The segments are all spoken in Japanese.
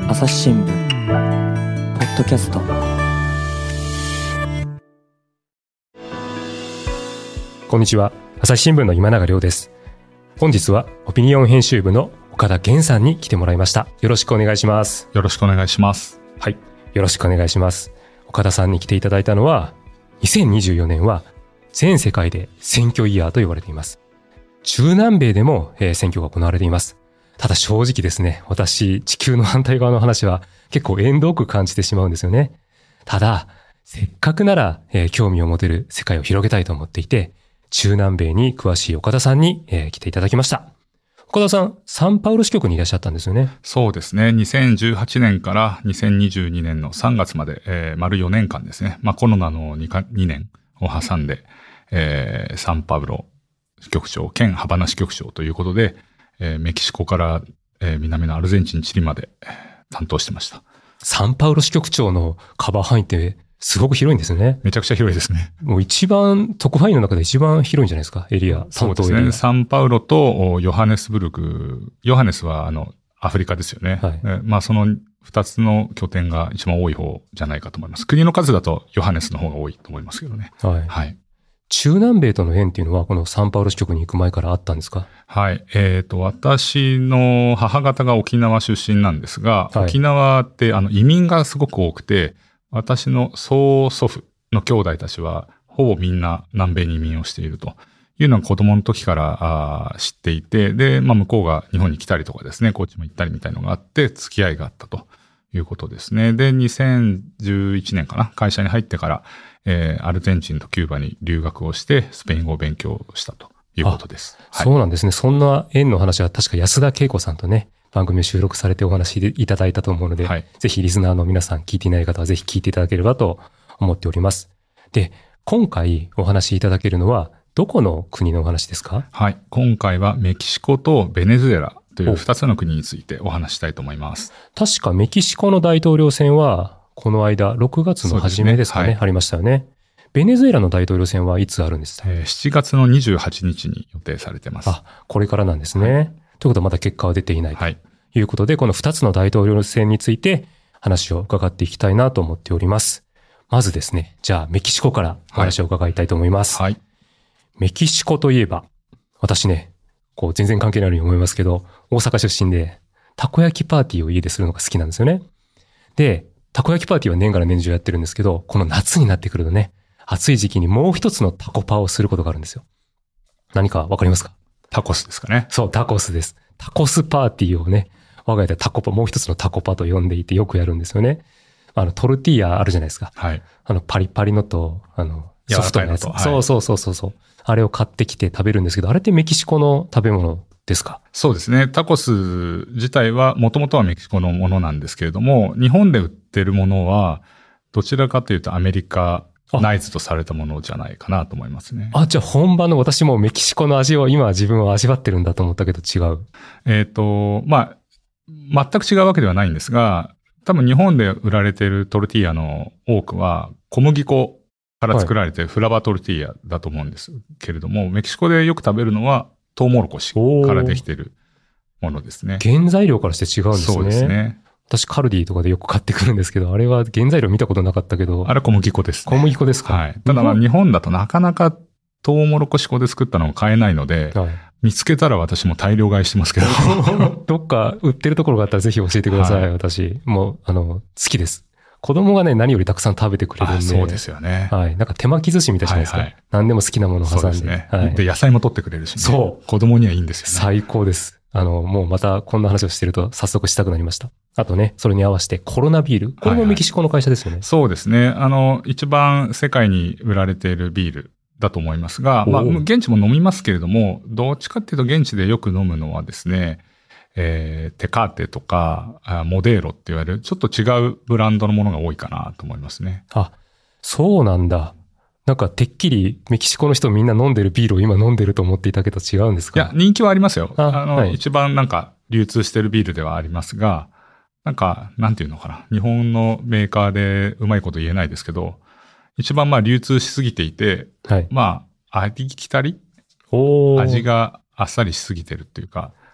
朝日新聞ポッドキャスト。 こんにちは。朝日新聞の今永亮です。本日はオピニオン編集部の岡田源さんに来てもらいました。よろしくお願いします。 よろしくお願いします。 はい、よろしくお願いします。岡田さんに来ていただいたのは、2024年は全世界で選挙イヤーと言われています。中南米でも選挙が行われています。ただ正直ですね、私、地球の反対側の話は結構縁遠く感じてしまうんですよね。ただ、せっかくなら、興味を持てる世界を広げたいと思っていて、中南米に詳しい岡田さんに、来ていただきました。岡田さん、サンパウロ支局にいらっしゃったんですよね。 そうですね。2018年から2022年の3月まで、丸4年間ですね。コロナの 2年を挟んで、サンパウロ支局長兼ハバナ支局長ということで、メキシコから、南のアルゼンチン、チリまで担当してました。 サンパウロ支局長のカバー範囲ってすごく広いんですよね。 めちゃくちゃ広いですね。 もう特派員の中で一番広いんじゃないですか、エリア。 そうですね。サンパウロとヨハネスブルク。ヨハネスはアフリカですよね。はい、その2つの拠点が一番多い方じゃないかと思います。国の数だとヨハネスの方が多いと思いますけどね。 はい。はい。中南米との縁っていうのはこのサンパウロ支局に行く前からあったんですか？ はい。私の母方が沖縄出身なんですが、はい、沖縄って移民がすごく多くて、私の曽祖父の兄弟たちはほぼみんな南米に移民をしているというのは子供の時から知っていて、で、向こうが日本に来たりとかですね、こっちも行ったりみたいなのがあって付き合いがあったということですね。で、2011年かな、会社に入ってから、アルゼンチンとキューバに留学をしてスペイン語を勉強したということです。 はい、そうなんですね。そんな縁の話は確か安田恵子さんとね、番組を収録されてお話いただいたと思うので、はい、ぜひリスナーの皆さん聞いていない方はぜひ聞いていただければと思っております。で、今回お話しいただけるのはどこの国のお話ですか？ はい。今回はメキシコとベネズエラという2つの国についてお話したいと思います。 確かメキシコの大統領選はこの間6月の初めですかね、はい、ありましたよね。ベネズエラの大統領選はいつあるんですか ？7月の28日に予定されてます。 これからなんですね。はい、ということはまだ結果は出ていないということで、この2つの大統領選について話を伺っていきたいなと思っております。まずですね、じゃあメキシコからお話を伺いたいと思います。はい。メキシコといえば、私ね、全然関係ないように思いますけど、大阪出身でたこ焼きパーティーを家でするのが好きなんですよね。で、たこ焼きパーティーは年がら年中やってるんですけど、この夏になってくるとね、暑い時期にもう一つのタコパをすることがあるんですよ。何かわかりますか？ タコスですかね。 そう、タコスです。タコスパーティーをね、我が家でタコパ、もう一つのタコパと呼んでいてよくやるんですよね。トルティーヤあるじゃないですか。はい。パリパリのと、ソフトなやつ。はい、そう。あれを買ってきて食べるんですけど、あれってメキシコの食べ物ですか？ そうですね。タコス自体はもともとはメキシコのものなんですけれども、日本で売ってるものは、どちらかというとアメリカナイズとされたものじゃないかなと思いますね。 じゃあ本場の私もメキシコの味を今自分は味わってるんだと思ったけど違う。 全く違うわけではないんですが、多分日本で売られているトルティーヤの多くは小麦粉から作られてフラバートルティーヤだと思うんですけれども、メキシコでよく食べるのはトウモロコシからできているものですね。 原材料からして違うんですね。 そうですね。 私カルディとかでよく買ってくるんですけど、あれは原材料見たことなかったけど。 あれ小麦粉ですね。 小麦粉ですか？ はい。ただ日本だとなかなかトウモロコシ粉で作ったのを買えないので、はい、見つけたら私も大量買いしてますけど。 どっか売ってるところがあったらぜひ教えてください。はい、私。もう、好きです。子供がね、何よりたくさん食べてくれるんで。 そうですよね。 はい。なんか手巻き寿司みたいじゃないですか。はいはい、何でも好きなものを挟んで。そうですね。 はい、で、野菜も取ってくれるしね。 そう。 子供にはいいんですよね。 最高です。もうまたこんな話をしてると早速したくなりました。あとね、それに合わせてコロナビール。これもメキシコの会社ですよね。 そうですね。一番世界に売られているビールだと思いますが、現地も飲みますけれども、どっちかっていうと現地でよく飲むのはですね、テカーテとか、モデーロって言われる、ちょっと違うブランドのものが多いかなと思いますね。 そうなんだ。なんかてっきりメキシコの人みんな飲んでるビールを今飲んでると思っていたけど違うんですか？ いや、人気はありますよ。 はい、 一番なんか流通してるビールではありますが、なんていうのかな。日本のメーカーでうまいこと言えないですけど、一番流通しすぎていて、はい、ありきたり味があっさりしすぎてるっていうか、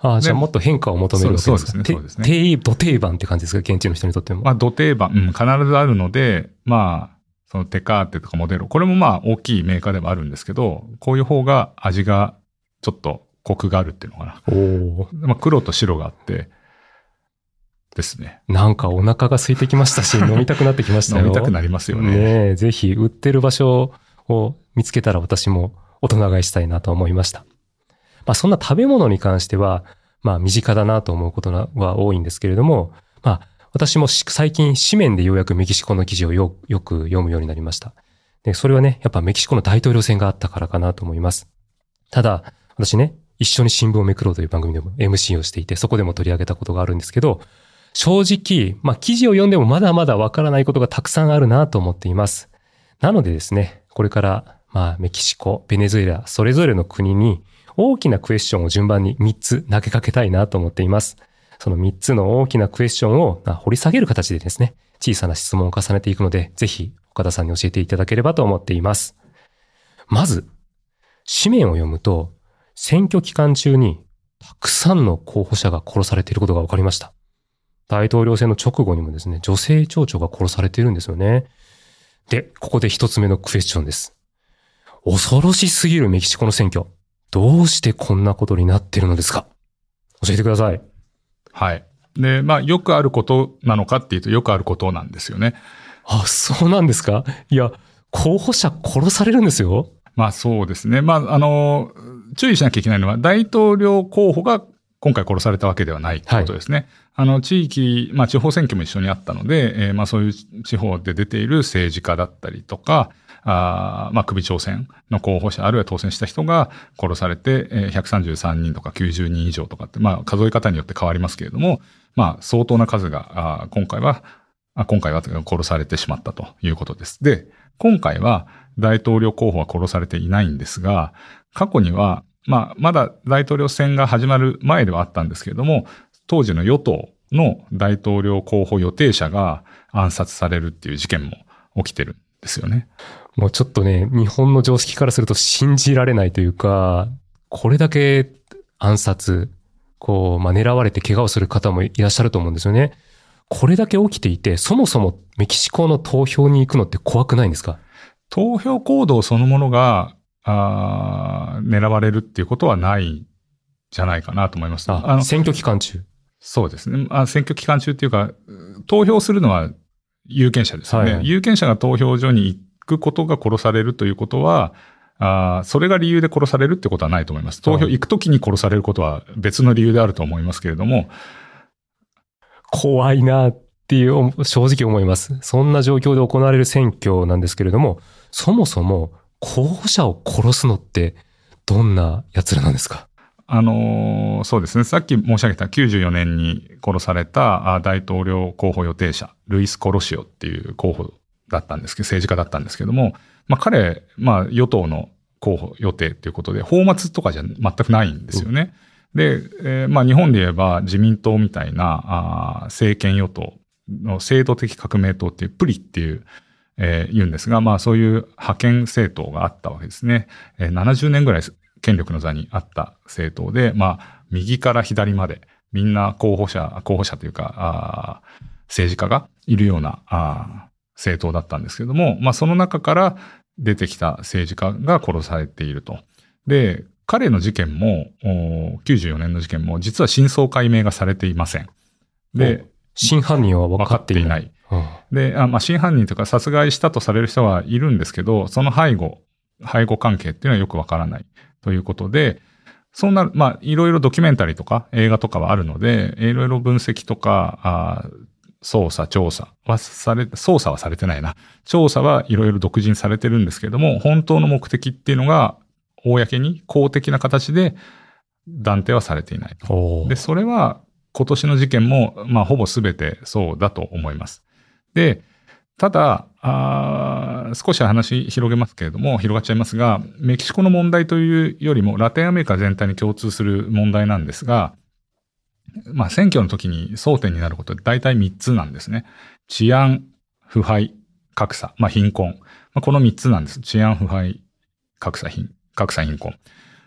じゃあもっと変化を求めるわけですか。 そうですね。 土定番って感じですか、現地の人にとっても。 まあ、土定番、必ずあるので、まあ、そのテカーテとかモデロ、これもまあ大きいメーカーではあるんですけど、こういう方が味がちょっとコクがあるっていうのかな。まあ、黒と白があってですね。 なんかお腹が空いてきましたし、飲みたくなってきましたよ。 飲みたくなりますよね。 ねえ、ぜひ売ってる場所を見つけたら私も大人買いしたいなと思いました。まあそんな食べ物に関しては、まあ身近だなと思うことは多いんですけれども、まあ私も最近紙面でようやくメキシコの記事をよく読むようになりました。で、それはね、やっぱメキシコの大統領選があったからかなと思います。ただ、私ね、一緒に新聞をめくろうという番組でも MC をしていて、そこでも取り上げたことがあるんですけど、正直、まあ記事を読んでもまだまだわからないことがたくさんあるなと思っています。なのでですね、これからまあメキシコ、ベネズエラ、それぞれの国に大きなクエスチョンを順番に3つ投げかけたいなと思っています。その3つの大きなクエスチョンを掘り下げる形でですね、小さな質問を重ねていくので、ぜひ岡田さんに教えていただければと思っています。まず、紙面を読むと、選挙期間中にたくさんの候補者が殺されていることが分かりました。大統領選の直後にもですね、女性町長が殺されているんですよね。で、ここで一つ目のクエスチョンです。恐ろしすぎるメキシコの選挙。どうしてこんなことになっているのですか？教えてください。 はい。で、まあ、よくあることなのかっていうと、よくあることなんですよね。 あ、そうなんですか？いや、候補者殺されるんですよ。 まあそうですね。まあ、注意しなきゃいけないのは、大統領候補が今回殺されたわけではないということですね。はい、地域、まあ地方選挙も一緒にあったので、まあそういう地方で出ている政治家だったりとか、まあ首長選の候補者、あるいは当選した人が殺されて、133人とか90人以上とかって、まあ数え方によって変わりますけれども、まあ相当な数が、今回は殺されてしまったということです。で、今回は大統領候補は殺されていないんですが、過去には、まあ、まだ大統領選が始まる前ではあったんですけれども、当時の与党の大統領候補予定者が暗殺されるっていう事件も起きてるんですよね。 もうちょっとね、日本の常識からすると信じられないというか、これだけ暗殺、まあ、狙われて怪我をする方もいらっしゃると思うんですよね。これだけ起きていて、そもそもメキシコの投票に行くのって怖くないんですか？ 投票行動そのものが、狙われるっていうことはないじゃないかなと思います。 選挙期間中。 そうですね。選挙期間中っていうか、投票するのは有権者ですよね。はい、有権者が投票所に行くことが殺されるということは、それが理由で殺されるってことはないと思います。投票行くときに殺されることは別の理由であると思いますけれども。 怖いなっていう正直思います。そんな状況で行われる選挙なんですけれども、そもそも候補者を殺すのってどんな奴らなんですか？ そうですね。さっき申し上げた94年に殺された大統領候補予定者、ルイス・コロシオっていう候補だったんですけど、政治家だったんですけども、まあ彼、まあ与党の候補予定っていうことで、法末とかじゃ全くないんですよね。で、まあ日本で言えば自民党みたいな政権与党の制度的革命党っていうプリっていう、言うんですが、まあそういう派遣政党があったわけですね。70年ぐらい権力の座にあった政党で、まあ右から左までみんな候補者というか、政治家がいるような政党だったんですけれども、まあその中から出てきた政治家が殺されていると。で、彼の事件も、94年の事件も実は真相解明がされていません。で、 真犯人は分かっていない。 で、まあ、真犯人というか殺害したとされる人はいるんですけど、その背後関係っていうのはよくわからないということで、そんな、まあ、いろいろドキュメンタリーとか映画とかはあるので、いろいろ分析とか、調査はされてないな。調査はいろいろ独自にされてるんですけれども、本当の目的っていうのが、公に公的な形で断定はされていないと。で、それは今年の事件も、まあ、ほぼ全てそうだと思います。で、ただ、少し話広げますけれども、広がっちゃいますが、メキシコの問題というよりも、ラテンアメリカ全体に共通する問題なんですが、まあ、選挙の時に争点になることは大体3つなんですね。治安、腐敗、格差、まあ、貧困。まあ、この3つなんです。治安、腐敗、格差、貧困。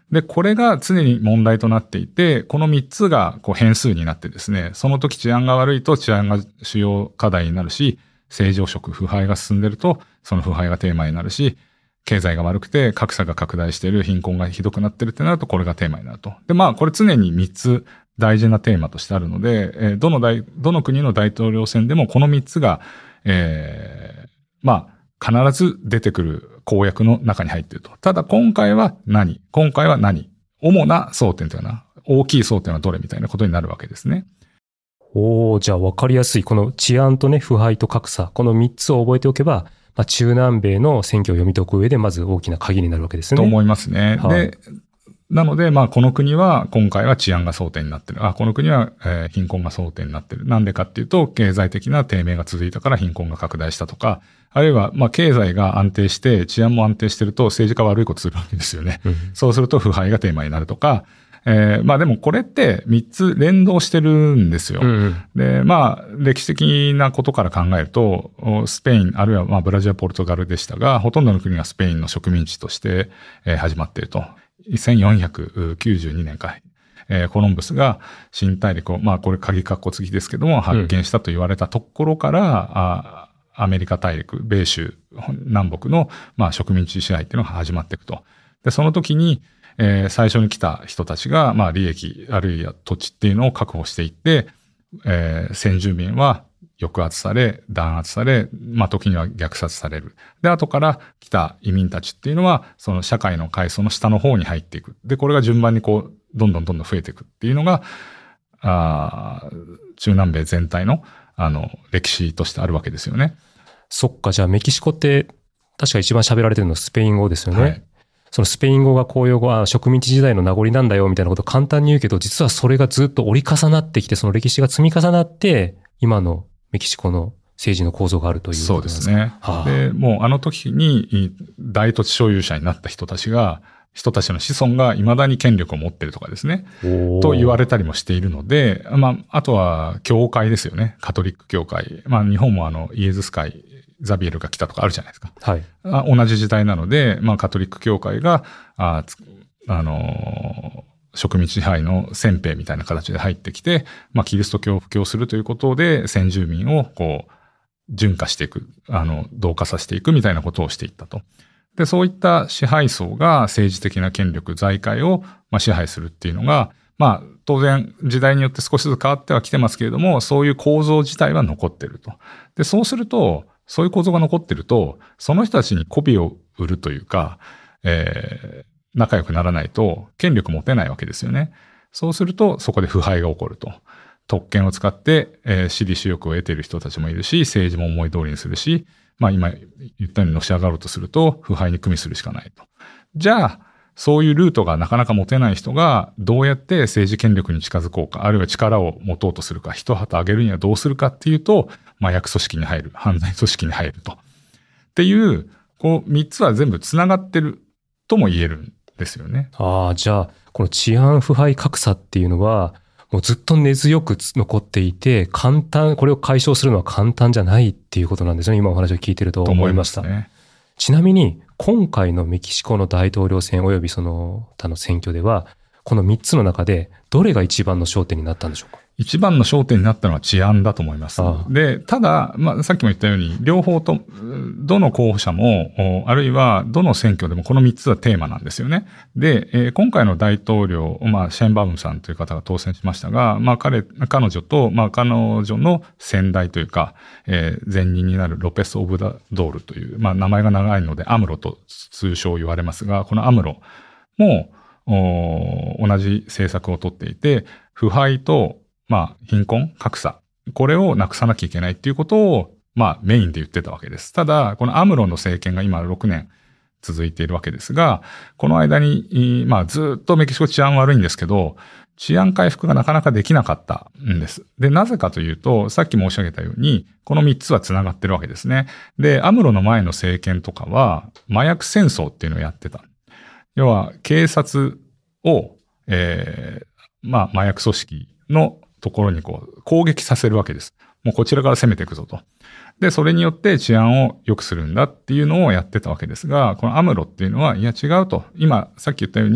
で、これが常に問題となっていて、この3つがこう変数になってですね、その時治安が悪いと治安が主要課題になるし、政情色、腐敗が進んでると、その腐敗がテーマになるし、経済が悪くて格差が拡大している、貧困がひどくなってるってなると、これがテーマになると。で、これ常に3つ大事なテーマとしてあるので、どの国の大統領選でもこの3つが、必ず出てくる公約の中に入っていると。ただ今回は何主な争点というのは、大きい争点はどれみたいなことになるわけですね。 じゃあ分かりやすい。この治安とね、腐敗と格差、この3つを覚えておけば、中南米の選挙を読み解く上でまず大きな鍵になるわけですね。 と思いますね。はい、で、なので、この国は、今回は治安が争点になってる。この国は、貧困が争点になってる。なんでかっていうと、経済的な低迷が続いたから貧困が拡大したとか、あるいは、経済が安定して、治安も安定してると、政治家悪いことするわけですよね。そうすると、腐敗がテーマになるとか、でもこれって3つ連動してるんですよ。で、歴史的なことから考えると、スペイン、あるいはブラジル、ポルトガルでしたが、ほとんどの国がスペインの植民地として、始まっていると。1492年か。コロンブスが新大陸を、これ鍵括弧付きですけども、発見したと言われたところから、アメリカ大陸、米州、南北の、植民地支配っていうのが始まっていくと。で、その時に、最初に来た人たちが、利益、あるいは土地っていうのを確保していって、先住民は抑圧され、弾圧され、時には虐殺される。で、後から来た移民たちっていうのは、その社会の階層の下の方に入っていく。で、これが順番にどんどん増えていくっていうのが、中南米全体の、歴史としてあるわけですよね。 そっか、じゃあメキシコって、確か一番喋られてるのはスペイン語ですよね。はい、そのスペイン語が公用語、植民地時代の名残なんだよみたいなことを簡単に言うけど、実はそれがずっと折り重なってきて、その歴史が積み重なって、今のメキシコの政治の構造があるということですか。 そうですね。で、もうあの時に大土地所有者になった人たちの子孫が未だに権力を持っているとかですね。と言われたりもしているので、あとは教会ですよね。カトリック教会。日本もイエズス会、ザビエルが来たとかあるじゃないですか。はい。同じ時代なので、カトリック教会が、植民地支配の先兵みたいな形で入ってきて、キリスト教を布教するということで、先住民を純化していく、同化させていくみたいなことをしていったと。で、そういった支配層が政治的な権力、財界を支配するっていうのが、当然時代によって少しずつ変わってはきてますけれども、そういう構造自体は残ってると。で、そうすると、そういう構造が残ってると、その人たちに媚びを売るというか、仲良くならないと権力持てないわけですよね。そうすると、そこで腐敗が起こると。特権を使って、私利私欲を得ている人たちもいるし、政治も思い通りにするし、今言ったようにのし上がろうとすると、腐敗に組みするしかないと。じゃあ、そういうルートがなかなか持てない人が、どうやって政治権力に近づこうか、あるいは力を持とうとするか、一旗上げるにはどうするかっていうと、麻薬組織に入る、犯罪組織に入ると。っていう、3つは全部繋がってるとも言えるんですよね。 じゃあ、この治安腐敗格差っていうのは、もうずっと根強く残っていて、これを解消するのは簡単じゃないっていうことなんですね。今お話を聞いてると思いました。ね、ちなみに、今回のメキシコの大統領選及びその他の選挙では、この3つの中でどれが一番の焦点になったんでしょうか？ 一番の焦点になったのは治安だと思います。で、ただ、さっきも言ったように、両方と、どの候補者も、あるいはどの選挙でもこの3つはテーマなんですよね。で、今回の大統領、シェンバウムさんという方が当選しましたが、彼女と、彼女の先代というか、前任になるロペス・オブラドールという、名前が長いのでアムロと通称言われますが、このアムロも、同じ政策をとっていて、腐敗と、貧困、格差。これをなくさなきゃいけないっていうことを、メインで言ってたわけです。ただ、このアムロの政権が今6年続いているわけですが、この間に、ずっとメキシコ治安悪いんですけど、治安回復がなかなかできなかったんです。で、なぜかというと、さっき申し上げたように、この3つは繋がってるわけですね。で、アムロの前の政権とかは、麻薬戦争っていうのをやってた。要は、警察を、麻薬組織のところに攻撃させるわけです。もうこちらから攻めていくぞと。で、それによって治安を良くするんだっていうのをやってたわけですが、このアムロっていうのは、いや違うと。今、さっき言ったように、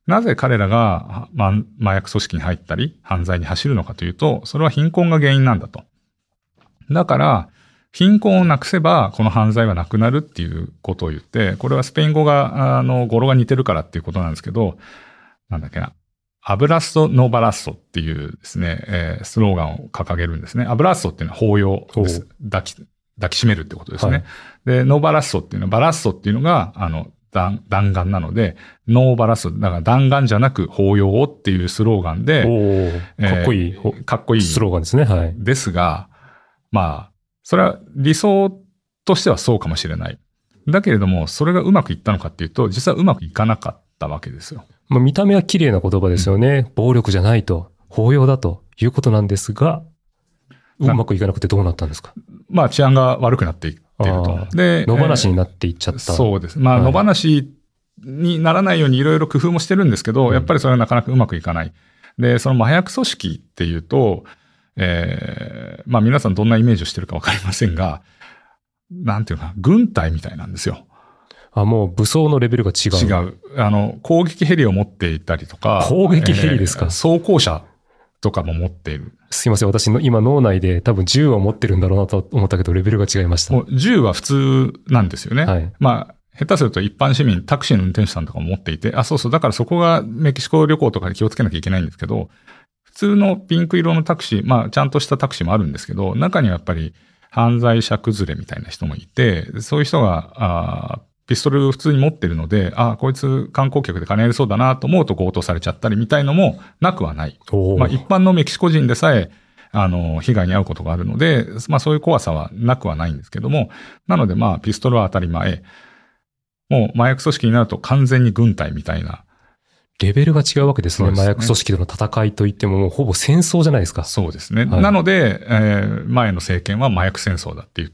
なぜ彼らが、麻薬組織に入ったり、犯罪に走るのかというと、それは貧困が原因なんだと。だから、貧困をなくせば、この犯罪はなくなるっていうことを言って、これはスペイン語が、語呂が似てるからっていうことなんですけど、なんだっけな。アブラッソ・ノバラッソっていうですね、スローガンを掲げるんですね。アブラッソっていうのは抱擁です。抱きしめるってことですね。はい、で、ノバラッソっていうのは、バラッソっていうのが、弾丸なので、ノーバラッソ、だから弾丸じゃなく抱擁をっていうスローガンで、 かっこいい。 かっこいい。 スローガンですね。はい。 ですが、それは理想としてはそうかもしれない。だけれども、それがうまくいったのかっていうと、実はうまくいかなかったわけですよ。 見た目は綺麗な言葉ですよね。暴力じゃないと、包容だということなんですが、うまくいかなくてどうなったんですか？ 治安が悪くなっていっていると。 で、野放しになっていっちゃった。 そうです。野放しにならないようにいろいろ工夫もしてるんですけど、やっぱりそれはなかなかうまくいかない。で、その麻薬組織っていうと、皆さんどんなイメージをしてるかわかりませんが、なんていうか、軍隊みたいなんですよ。 もう武装のレベルが違う。 違う。攻撃ヘリを持っていたりとか。 攻撃ヘリですか？ 装甲車とかも持っている。 すいません。私の今脳内で多分銃を持ってるんだろうなと思ったけど、レベルが違いました。 もう銃は普通なんですよね。 はい。 下手すると一般市民、タクシーの運転手さんとかも持っていて、そうそう、だからそこがメキシコ旅行とかで気をつけなきゃいけないんですけど、普通のピンク色のタクシー、ちゃんとしたタクシーもあるんですけど、中にはやっぱり犯罪者崩れみたいな人もいて、そういう人が、ピストル普通に持ってるので、こいつ観光客で金やりそうだなと思うと強盗されちゃったりみたいのもなくはない。一般のメキシコ人でさえ、被害に遭うことがあるので、そういう怖さはなくはないんですけども、なのでピストルは当たり前。もう麻薬組織になると完全に軍隊みたいな。 レベルが違うわけですね。麻薬組織との戦いといってももうほぼ戦争じゃないですか。 そうですね。はい、なので、前の政権は麻薬戦争だって言って、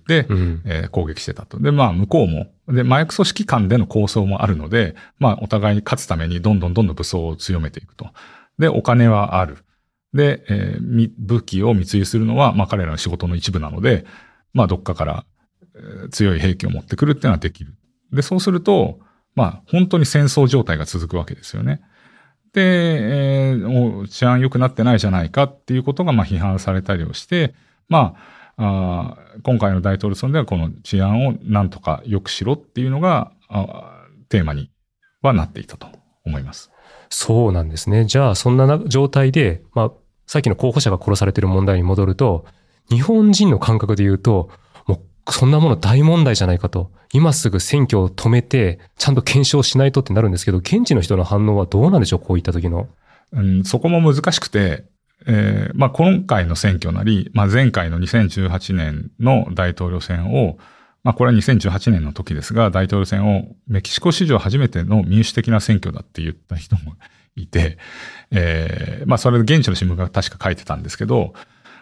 攻撃してたと。で、向こうも、で、麻薬組織間での抗争もあるので、お互いに勝つためにどんどん武装を強めていくと。で、お金はある。で、武器を密輸するのは、彼らの仕事の一部なので、どっかから強い兵器を持ってくるっていうのはできる。で、そうすると、本当に戦争状態が続くわけですよね。で、治安良くなってないじゃないかっていうことが批判されたりをして、今回の大統領選ではこの治安をなんとか良くしろっていうのがテーマにはなっていたと思います。 そうなんですね。じゃあそんな状態で、さっきの候補者が殺されている問題に戻ると、日本人の感覚で言うと、そんなもの大問題じゃないかと。今すぐ選挙を止めて、ちゃんと検証しないとってなるんですけど、現地の人の反応はどうなんでしょう？こういった時の。 そこも難しくて、今回の選挙なり、前回の2018年の大統領選を、これは2018年の時ですが、大統領選をメキシコ史上初めての民主的な選挙だって言った人もいて、それで現地の新聞が確か書いてたんですけど、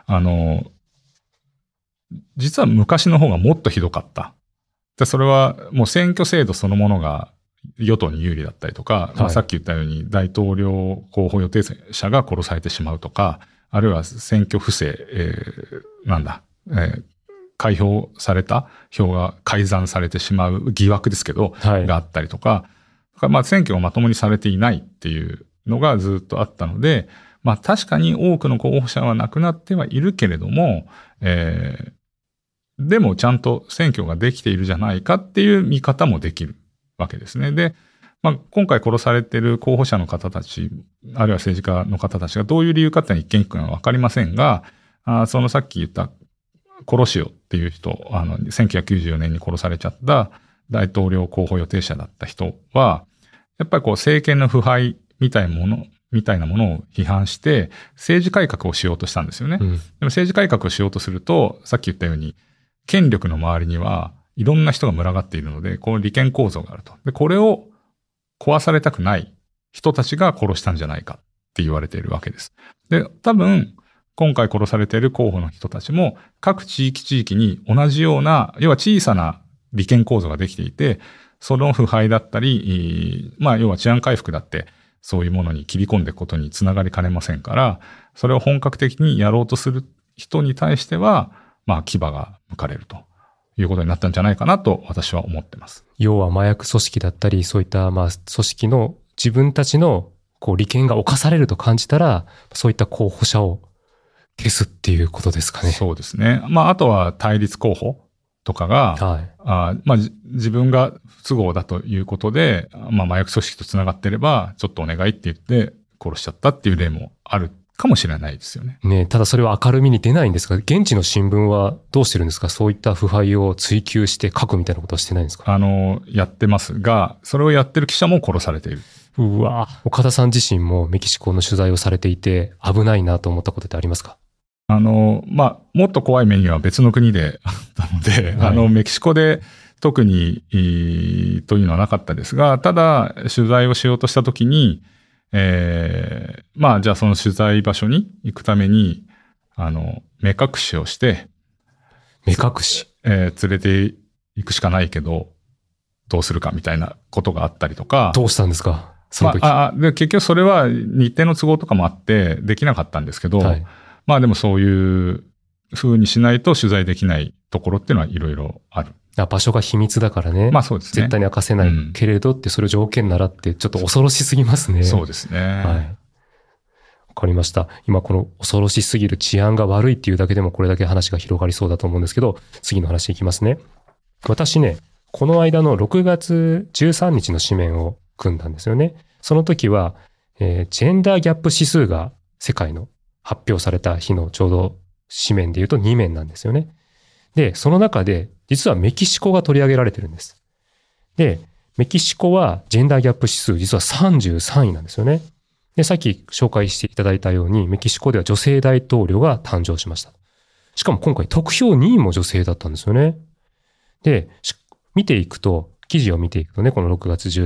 実は昔の方がもっとひどかった。で、それはもう選挙制度そのものが与党に有利だったりとか、さっき言ったように大統領候補予定者が殺されてしまうとか、あるいは選挙不正、開票された票が改ざんされてしまう疑惑ですけど、があったりとか、選挙がまともにされていないっていうのがずっとあったので、確かに多くの候補者は亡くなってはいるけれども、でもちゃんと選挙ができているじゃないかっていう見方もできるわけですね。で、今回殺されている候補者の方たち、あるいは政治家の方たちがどういう理由かっていうのは一見にくいのはわかりませんが、そのさっき言ったコロシオっていう人、1994年に殺されちゃった大統領候補予定者だった人は、やっぱり政権の腐敗みたいなものを批判して政治改革をしようとしたんですよね。でも政治改革をしようとすると、さっき言ったように、権力の周りにはいろんな人が群がっているので、この利権構造があると。で、これを壊されたくない人たちが殺したんじゃないかって言われているわけです。で、多分、今回殺されている候補の人たちも、各地域に同じような、要は小さな利権構造ができていて、その腐敗だったり、要は治安回復だって、そういうものに切り込んでいくことにつながりかねませんから、それを本格的にやろうとする人に対しては、牙が向かれるということになったんじゃないかなと私は思ってます。 要は麻薬組織だったり、そういった組織の自分たちの利権が侵されると感じたら、そういった候補者を消すっていうことですかね。 そうですね。あとは対立候補とかが、自分が不都合だということで、麻薬組織とつながってれば、ちょっとお願いって言って殺しちゃったっていう例もあるかもしれないですよね。 ただそれは明るみに出ないんですが、現地の新聞はどうしてるんですか？そういった腐敗を追及して書くみたいなことはしてないんですか？ やってますが、それをやってる記者も殺されている。 うわ、岡田さん自身もメキシコの取材をされていて、危ないなと思ったことってありますか？ もっと怖い目には別の国であったので、はい、メキシコで特に、というのはなかったですが、ただ、取材をしようとしたときに、じゃあその取材場所に行くために、目隠しをして、 目隠し連れて行くしかないけど、どうするかみたいなことがあったりとか。 どうしたんですか？その時。 で結局それは日程の都合とかもあってできなかったんですけど、はい、でもそういう風にしないと取材できないところっていうのはいろいろある。 場所が秘密だからね。 そうですね。 絶対に明かせないけれどってそれ条件ならってちょっと恐ろしすぎますね。 そうですね。はい。 わかりました。今この恐ろしすぎる治安が悪いっていうだけでもこれだけ話が広がりそうだと思うんですけど、次の話いきますね。私ね、この間の6月13日の紙面を組んだんですよね。その時は、ジェンダーギャップ指数が世界の発表された日のちょうど紙面で言うと2面なんですよね。で、その中で実はメキシコが取り上げられてるんです。で、メキシコはジェンダーギャップ指数実は33位なんですよね。で、さっき紹介していただいたようにメキシコでは女性大統領が誕生しました。しかも今回得票2位も女性だったんですよね。で、見ていくと、記事を見ていくとね、この6月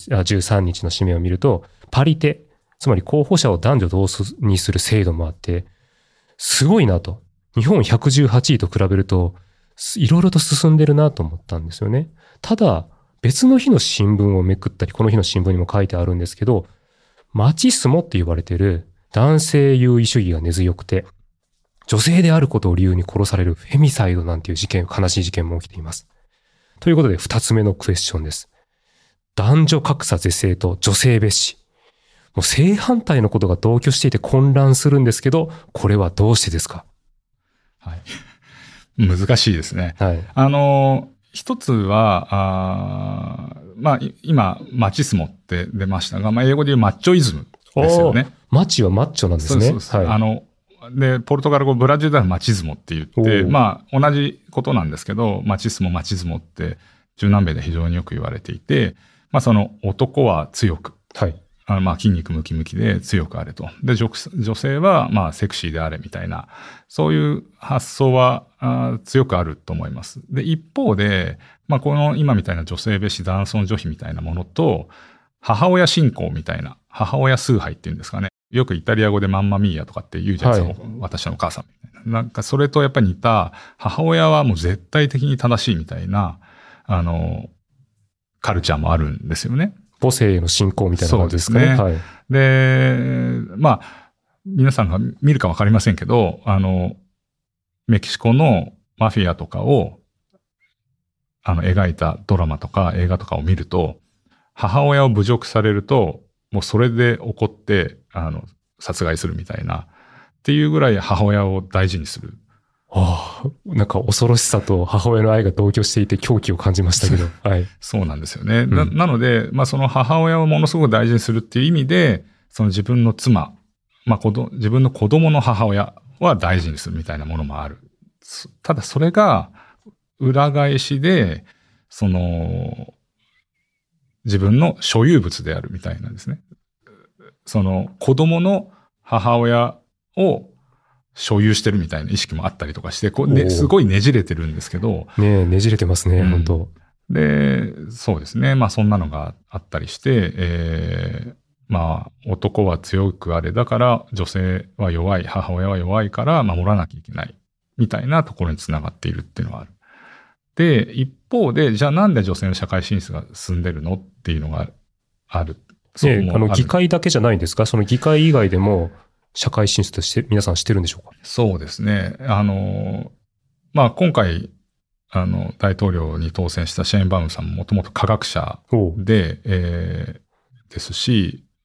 13日の紙面を見ると、パリテ、つまり候補者を男女同数にする制度もあって、すごいなと。日本118位と比べると、いろいろと進んでるなと思ったんですよね。ただ、別の日の新聞をめくったり、この日の新聞にも書いてあるんですけど、マチスモって言われてる男性優位主義が根強くて、女性であることを理由に殺されるフェミサイドなんていう事件、悲しい事件も起きています。ということで、二つ目のクエスチョンです。男女格差是正と女性蔑視。もう正反対のことが同居していて混乱するんですけど、これはどうしてですか？ はい。難しいですね。 はい。 一つは、今、マチスモって出ましたが、英語で言うマッチョイズムですよね。 マチはマッチョなんですね。 そうです。はい。で、ポルトガル語、ブラジルではマチズモって言って、同じことなんですけど、マチスモ、マチズモって中南米で非常によく言われていて、その男は強く、 はい。 筋肉ムキムキで強くあれと。で、女性はセクシーであれみたいな、そういう発想は強くあると思います。で、一方で、この今みたいな女性蔑視、男尊女卑みたいなものと、母親信仰みたいな、母親崇拝っていうんですかね。よくイタリア語でマンマミーヤとかって言うじゃないですか。はい、私のお母さんみたいな。なんかそれとやっぱり似た、母親はもう絶対的に正しいみたいな、カルチャーもあるんですよね。 母性への信仰みたいな感じですかね。 そうですね。はい、で、皆さんが見るかわかりませんけど、メキシコのマフィアとかを、描いたドラマとか映画とかを見ると、母親を侮辱されると、もうそれで怒って、殺害するみたいな、っていうぐらい母親を大事にする。 なんか恐ろしさと母親の愛が同居していて狂気を感じましたけど。はい。 そうなんですよね。なので、その母親をものすごく大事にするっていう意味で、その自分の妻、自分の子供の母親は大事にするみたいなものもある。ただそれが裏返しで、自分の所有物であるみたいなんですね。その子供の母親を所有してるみたいな意識もあったりとかして、すごいねじれてるんですけど。 ねじれてますね、本当。 で、そうですね。そんなのがあったりして、男は強くあれだから女性は弱い、母親は弱いから守らなきゃいけないみたいなところにつながっているっていうのはある。で、一方で、じゃあなんで女性の社会進出が進んでるのっていうのがある。 議会だけじゃないんですか？その議会以外でも社会進出として皆さんしてるんでしょうか？ そうですね。今回、大統領に当選したシェーンバウムさんももともと科学者で、ですし、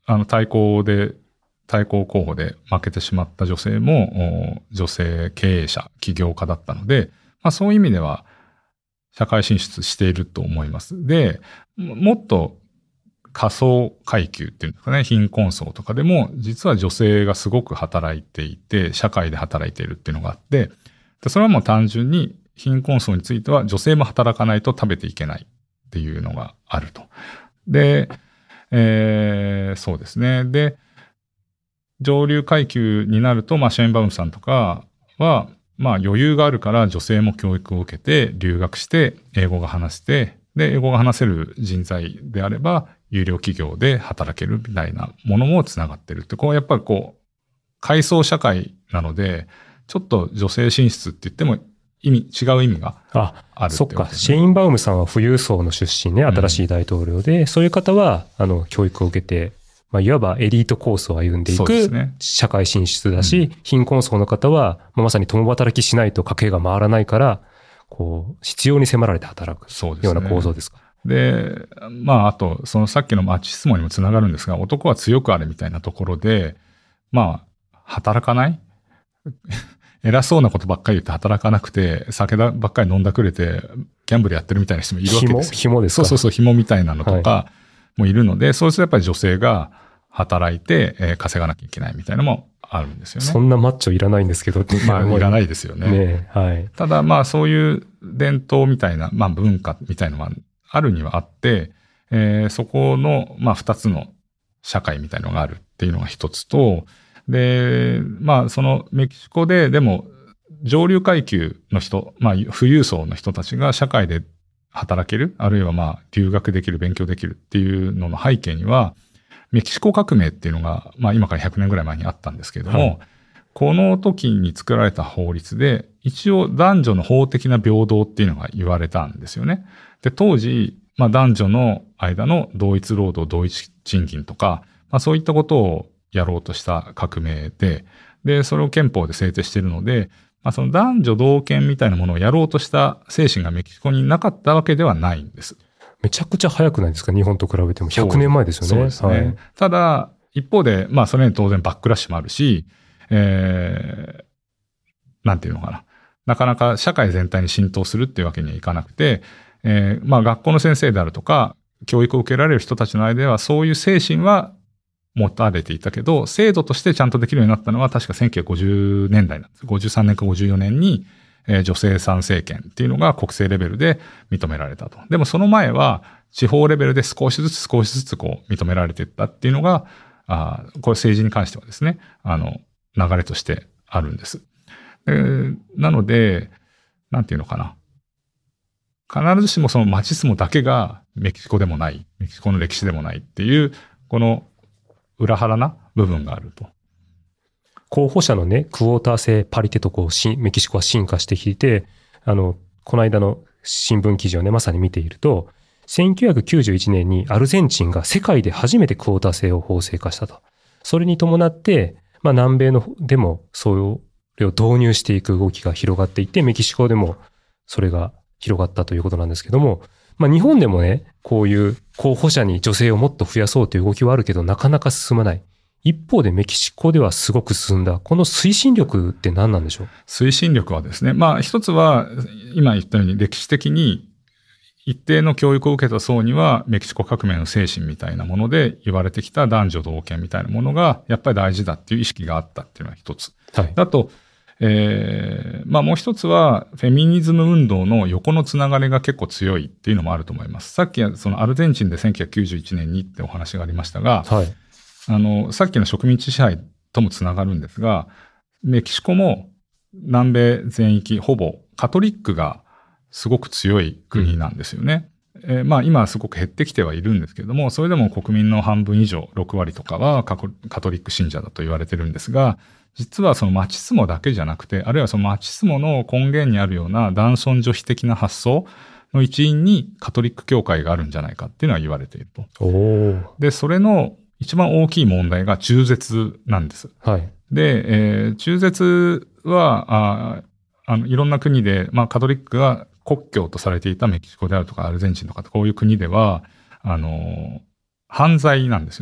対抗候補で負けてしまった女性も、女性経営者、起業家だったので、そういう意味では、社会進出していると思います。で、もっと下層階級っていうんですかね、貧困層とかでも、実は女性がすごく働いていて、社会で働いているっていうのがあって、でそれはもう単純に貧困層については女性も働かないと食べていけないっていうのがあると。で、そうですね。で、上流階級になると、シェーンバウムさんとかは、余裕があるから女性も教育を受けて、留学して、英語が話せて、で、英語が話せる人材であれば、有料企業で働けるみたいなものもつながってるって、やっぱり階層社会なので、ちょっと女性進出って言っても違う意味があるってことですね。 そっか。シェインバウムさんは富裕層の出身ね、新しい大統領で、そういう方は、教育を受けて、いわばエリートコースを歩んでいく社会進出だし、貧困層の方は、まさに共働きしないと家計が回らないから、必要に迫られて働くような構造ですか。 で、あと、さっきのマチスモにもつながるんですが、男は強くあれみたいなところで、働かない偉そうなことばっかり言って働かなくて、酒ばっかり飲んだくれて、ギャンブルやってるみたいな人もいるわけですよ。 紐ですか？ そう、紐みたいなのとかもいるので、そうするとやっぱり女性が働いて、稼がなきゃいけないみたいなのもあるんですよね。 そんなマッチョいらないんですけど。 いらないですよね。 ね、はい。 ただそういう伝統みたいな、文化みたいなのはあるにはあって、そこの、二つの社会みたいなのがあるっていうのが一つと、で、そのメキシコで、でも、上流階級の人、富裕層の人たちが社会で働ける、あるいは留学できる、勉強できるっていうのの背景には、メキシコ革命っていうのが、今から100年ぐらい前にあったんですけれども、この時に作られた法律で、一応男女の法的な平等っていうのが言われたんですよね。で、当時、男女の間の同一労働、同一賃金とか、そういったことをやろうとした革命で、それを憲法で制定しているので、その男女同権みたいなものをやろうとした精神がメキシコになかったわけではないんです。 めちゃくちゃ早くないですか？日本と比べても100年前ですよね。 そうですね。はい、ただ、一方で、それに当然バックラッシュもあるし、なんていうのかな。なかなか社会全体に浸透するっていうわけにはいかなくて、学校の先生であるとか、教育を受けられる人たちの間ではそういう精神は持たれていたけど、制度としてちゃんとできるようになったのは確か1950年代なんです。53年か54年に、女性参政権っていうのが国政レベルで認められたと。でもその前は地方レベルで少しずつ認められていったっていうのが、これ政治に関してはですね、流れとしてあるんです。なので、なんていうのかな。必ずしもそのマチスモだけがメキシコでもない、メキシコの歴史でもないっていう、この裏腹な部分があると。 候補者のね、クォーター制パリテとメキシコは進化してきて、この間の新聞記事をね、まさに見ていると、1991年にアルゼンチンが世界で初めてクォーター制を法制化したと。それに伴って、南米でもそれを導入していく動きが広がっていって、メキシコでもそれが広がったということなんですけども、日本でもね、こういう候補者に女性をもっと増やそうという動きはあるけど、なかなか進まない。一方でメキシコではすごく進んだ。この推進力って何なんでしょう？ 推進力はですね、一つは今言ったように歴史的に一定の教育を受けた層にはメキシコ革命の精神みたいなもので言われてきた男女同権みたいなものがやっぱり大事だっていう意識があったっていうのが一つ。 はい。 あと、もう一つはフェミニズム運動の横のつながりが結構強いっていうのもあると思います。さっきそのアルゼンチンで1991年にってお話がありましたが、 はい。 さっきの植民地支配ともつながるんですが、メキシコも南米全域ほぼカトリックがすごく強い国なんですよね。今はすごく減ってきてはいるんですけれども、それでも国民の半分以上、6割とかはカトリック信者だと言われてるんですが、実はそのマチスモだけじゃなくて、あるいはそのマチスモの根源にあるような男尊女卑的な発想の一因にカトリック教会があるんじゃないかっていうのは言われていると。で、それの一番大きい問題が中絶なんです。 はい。 で、中絶はいろんな国で、カトリックが国教とされていたメキシコであるとかアルゼンチンとかこういう国では、犯罪なんですよね。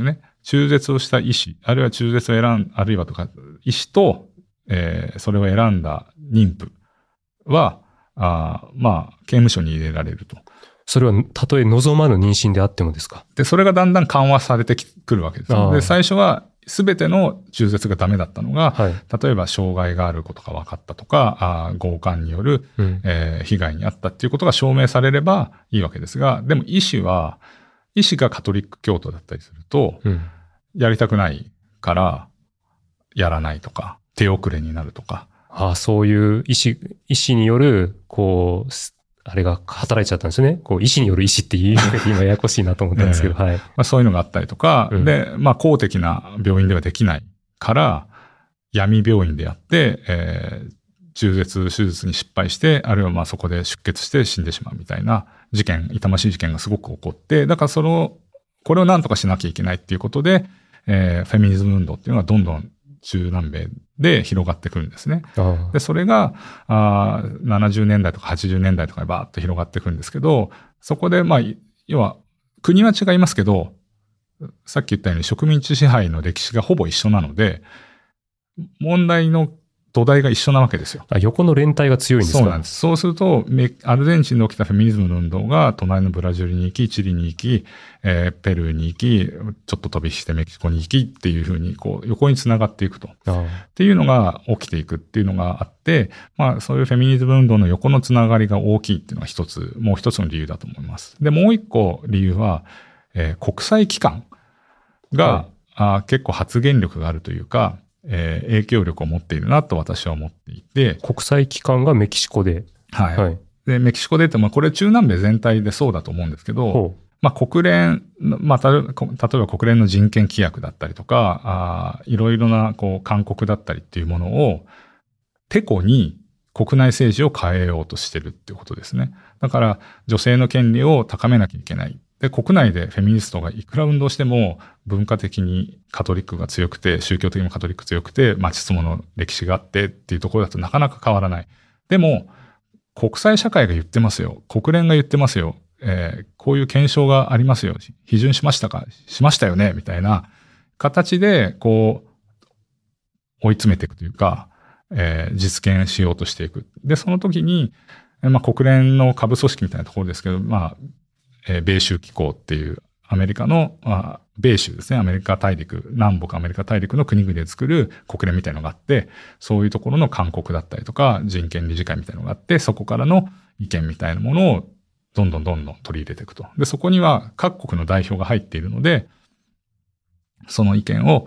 中絶をした医師、あるいは中絶をあるいはとか、医師と、それを選んだ妊婦は、刑務所に入れられると。 それはたとえ望まぬ妊娠であってもですか？ で、それがだんだん緩和されてくるわけです。で、最初は全ての中絶がダメだったのが、はい、例えば障害があることが分かったとか、強姦による、被害に遭ったっていうことが証明されればいいわけですが、でも医師がカトリック教徒だったりすると、やりたくないからやらないとか、手遅れになるとか。 そういう医師による、あれが働いちゃったんですね。医師による医師って言い今ややこしいなと思ったんですけど、はい。 そういうのがあったりとか、で、公的な病院ではできないから、闇病院でやって、中絶手術に失敗して、あるいはそこで出血して死んでしまうみたいな痛ましい事件がすごく起こって、だからこれを何とかしなきゃいけないっていうことで、フェミニズム運動っていうのがどんどん中南米で広がってくるんですね。で、それが、70年代とか80年代とかにバーッと広がってくるんですけど、そこで、要は、国は違いますけど、さっき言ったように植民地支配の歴史がほぼ一緒なので、問題の土台が一緒なわけですよ。 横の連帯が強いんですか？ そうなんです。そうすると、アルゼンチンで起きたフェミニズムの運動が、隣のブラジルに行き、チリに行き、ペルーに行き、ちょっと飛び火してメキシコに行きっていうふうに、横に繋がっていくと。っていうのが起きていくっていうのがあって、そういうフェミニズム運動の横の繋がりが大きいっていうのがもう一つの理由だと思います。で、もう一個理由は、国際機関が、結構発言力があるというか、影響力を持っているなと私は思っていて。 国際機関がメキシコで。 はい。はい、で、メキシコでって、これ中南米全体でそうだと思うんですけど、国連、例えば国連の人権規約だったりとか、いろいろな、勧告だったりっていうものを、てこに国内政治を変えようとしてるっていうことですね。だから、女性の権利を高めなきゃいけない。で、国内でフェミニストがいくら運動しても、文化的にカトリックが強くて、宗教的にもカトリック強くて、マチスモの歴史があってっていうところだとなかなか変わらない。でも、国際社会が言ってますよ。国連が言ってますよ。こういう検証がありますよ。批准しましたか？しましたよねみたいな形で、追い詰めていくというか、実現しようとしていく。で、その時に、国連の下部組織みたいなところですけど、米州機構っていうアメリカの、米州ですね、アメリカ大陸、南北アメリカ大陸の国々で作る国連みたいなのがあって、そういうところの勧告だったりとか、人権理事会みたいなのがあって、そこからの意見みたいなものをどんどん取り入れていくと。で、そこには各国の代表が入っているので、その意見を、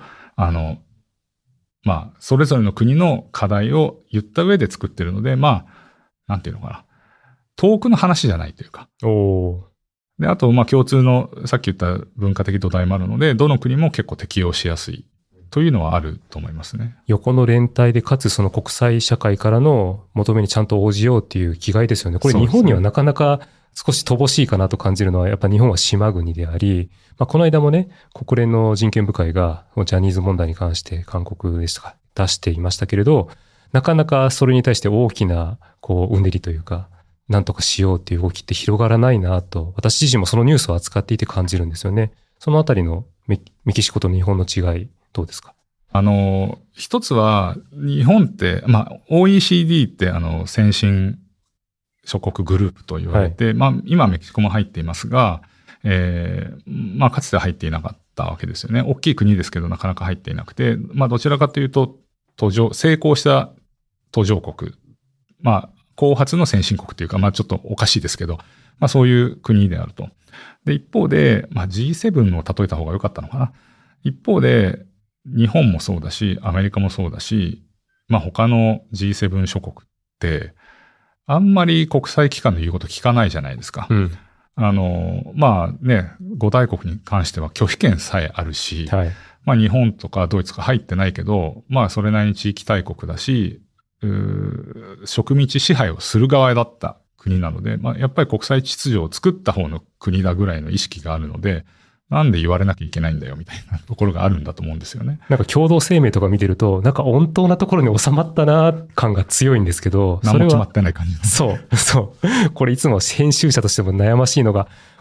それぞれの国の課題を言った上で作っているので、なんていうのかな。遠くの話じゃないというか。で、あと、共通の、さっき言った文化的土台もあるので、どの国も結構適用しやすいというのはあると思いますね。 横の連帯で、かつその国際社会からの求めにちゃんと応じようっていう気概ですよね。これ日本にはなかなか少し乏しいかなと感じるのは、やっぱ日本は島国であり、この間もね、国連の人権部会がジャニーズ問題に関して勧告ですとか出していましたけれど、なかなかそれに対して大きな、うねりというか、なんとかしようっていう動きって広がらないなと、私自身もそのニュースを扱っていて感じるんですよね。そのあたりのメキシコと日本の違い、どうですか？ 一つは、日本って、OECD って先進諸国グループと言われて、今メキシコも入っていますが、かつては入っていなかったわけですよね。大きい国ですけど、なかなか入っていなくて、どちらかというと、成功した途上国、後発の先進国というか、ちょっとおかしいですけど、そういう国であると。で、一方で、G7 を例えた方が良かったのかな。一方で、日本もそうだし、アメリカもそうだし、他の G7 諸国って、あんまり国際機関の言うこと聞かないじゃないですか。5大国に関しては拒否権さえあるし、日本とかドイツが入ってないけど、それなりに地域大国だし、植民地支配をする側だった国なので、やっぱり国際秩序を作った方の国だぐらいの意識があるので、なんで言われなきゃいけないんだよみたいなところがあるんだと思うんですよね。 なんか共同声明とか見てると、なんか穏当なところに収まったな感が強いんですけど、 何も決まってない感じ。 そう。これいつも編集者としても悩ましいのが、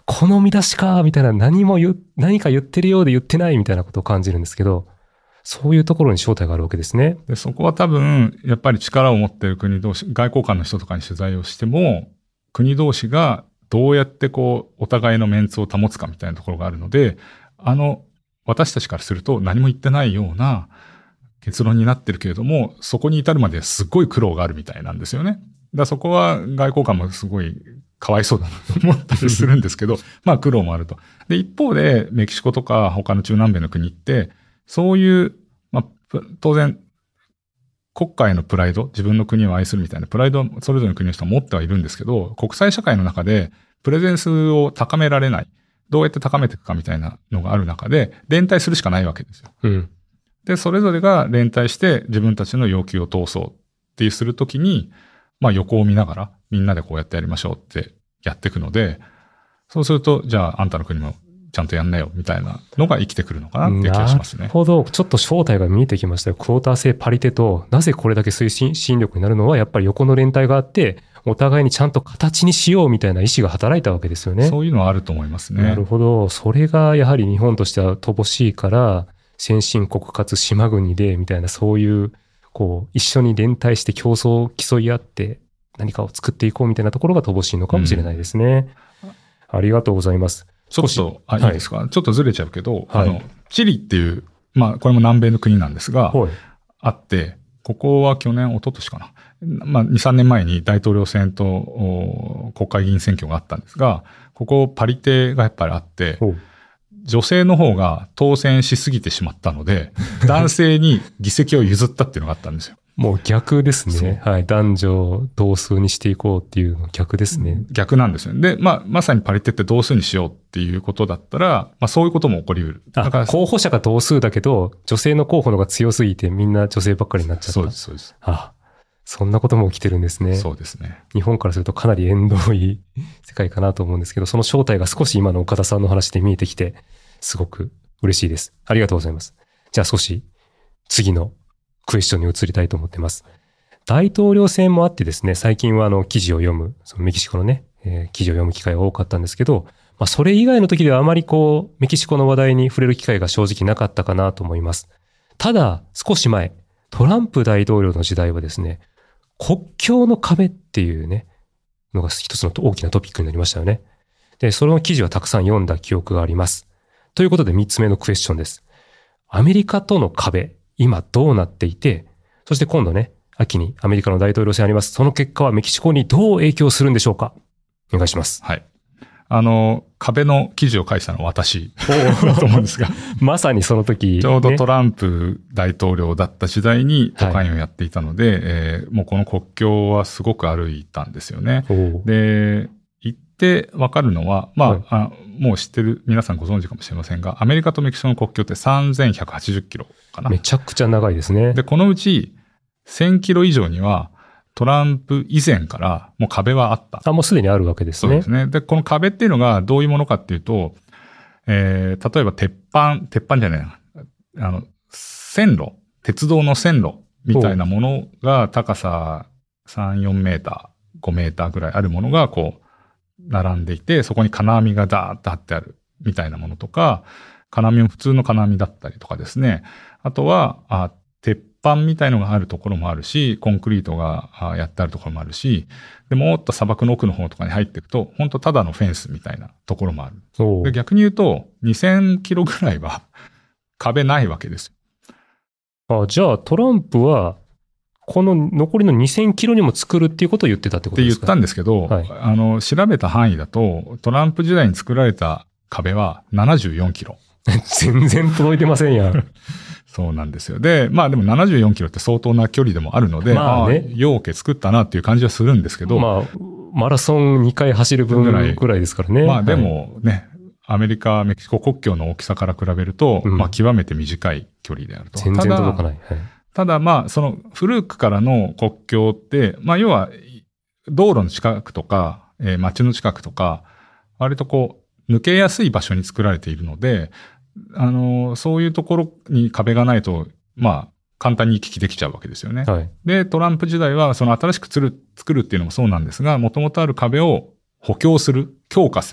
この見出しかみたいな何か言ってるようで言ってないみたいなことを感じるんですけど、そういうところに正体があるわけですね。 で、そこは多分、やっぱり力を持っている国同士、外交官の人とかに取材をしても、国同士がどうやってこう、お互いのメンツを保つかみたいなところがあるので、私たちからすると何も言ってないような結論になってるけれども、そこに至るまですごい苦労があるみたいなんですよね。だからそこは外交官もすごいかわいそうだなと思ったりするんですけど、まあ苦労もあると。で、一方でメキシコとか他の中南米の国って、そういう、まあ、当然、国家へのプライド、自分の国を愛するみたいなプライドはそれぞれの国の人は持ってはいるんですけど、国際社会の中でプレゼンスを高められない。どうやって高めていくかみたいなのがある中で、連帯するしかないわけですよ。 うん。 で、それぞれが連帯して自分たちの要求を通そうってするときに、まあ横を見ながらみんなでこうやってやりましょうってやっていくので、そうすると、じゃああんたの国もちゃんとやんなよみたいなのが生きてくるのかなっていう気がしますね。 なるほど。ちょっと正体が見えてきましたよ。クォーター制パリテと、なぜこれだけ推進力になるのは、やっぱり横の連帯があって、お互いにちゃんと形にしようみたいな意思が働いたわけですよね。 そういうのはあると思いますね。 なるほど。それがやはり日本としては乏しいから、先進国かつ島国で、みたいなそういう、一緒に連帯して競い合って、何かを作っていこうみたいなところが乏しいのかもしれないですね。ありがとうございます。 ちょっと、いいですか、はい、ちょっとずれちゃうけど、 はい、 チリっていう、まあ、これも南米の国なんですが、 はい、 あって、ここは去年、一昨年かな。まあ、2、3年前に大統領選と国会議員選挙があったんですが、ここパリテがやっぱりあって、女性の方が当選しすぎてしまったので、男性に議席を譲ったっていうのがあったんですよ。 もう逆ですね。はい。男女同数にしていこうっていうの逆ですね。 逆なんですよね。で、まさにパリテって同数にしようっていうことだったら、そういうことも起こり得る。 だから候補者が同数だけど、女性の候補のが強すぎてみんな女性ばっかりになっちゃった。 そうです、そうです。 そんなことも起きてるんですね。 そうですね。 日本からするとかなり縁遠い世界かなと思うんですけど、その正体が少し今の岡田さんの話で見えてきて、すごく嬉しいです。ありがとうございます。じゃあ少し次のクエスチョンに移りたいと思ってます。大統領選もあってですね、最近は記事を読む、そのメキシコのね、記事を読む機会が多かったんですけど、それ以外の時ではあまりメキシコの話題に触れる機会が正直なかったかなと思います。ただ、少し前、トランプ大統領の時代はですね、国境の壁っていうね、のが一つの大きなトピックになりましたよね。で、その記事はたくさん読んだ記憶があります。ということで3つ目のクエスチョンです。アメリカとの壁、今どうなっていて、そして今度ね、秋にアメリカの大統領選あります。その結果はメキシコにどう影響するんでしょうか？お願いします。 はい。壁の記事を書いたのは私だと思うんですが。 まさにその時、ね。 ちょうどトランプ大統領だった時代に特派員をやっていたので、もうこの国境はすごく歩いたんですよね。で、行ってわかるのは、もう知ってる皆さんご存知かもしれませんが、アメリカとメキシコの国境って3180キロかな。 めちゃくちゃ長いですね。 で、このうち1000キロ以上にはトランプ以前からもう壁はあった。 もうすでにあるわけですね。 そうですね。で、この壁っていうのがどういうものかっていうと、例えば鉄板じゃないな。線路、鉄道の線路みたいなものが高さ3、4メーター、5メーターぐらいあるものが並んでいて、そこに金網がダーッと張ってあるみたいなものとか、金網も普通の金網だったりとかですね。あとは、鉄板みたいのがあるところもあるし、コンクリートがやってあるところもあるし、でもっと砂漠の奥の方とかに入っていくと、本当ただのフェンスみたいなところもある。で、逆に言うと、2000キロぐらいは壁ないわけですよ。じゃあトランプは、この残りの2000キロにも作るっていうことを言ってたってことですか？ って言ったんですけど、はい、調べた範囲だと、トランプ時代に作られた壁は74キロ。 全然届いてませんやん。 そうなんですよ。で、でも74キロって相当な距離でもあるので、ようけ作ったなっていう感じはするんですけど。 マラソン2回走る分ぐらいですからね。 でもね、アメリカ、メキシコ国境の大きさから比べると、極めて短い距離であると。 全然届かない。 ただその古くからの国境って、要は道路の近くとか、街の近くとか、割と抜けやすい場所に作られているので、そういうところに壁がないと、簡単に行き来できちゃうわけですよね。はい、で、トランプ時代は、新しく作るっていうのもそうなんですが、もともとある壁を補強する、強化するっ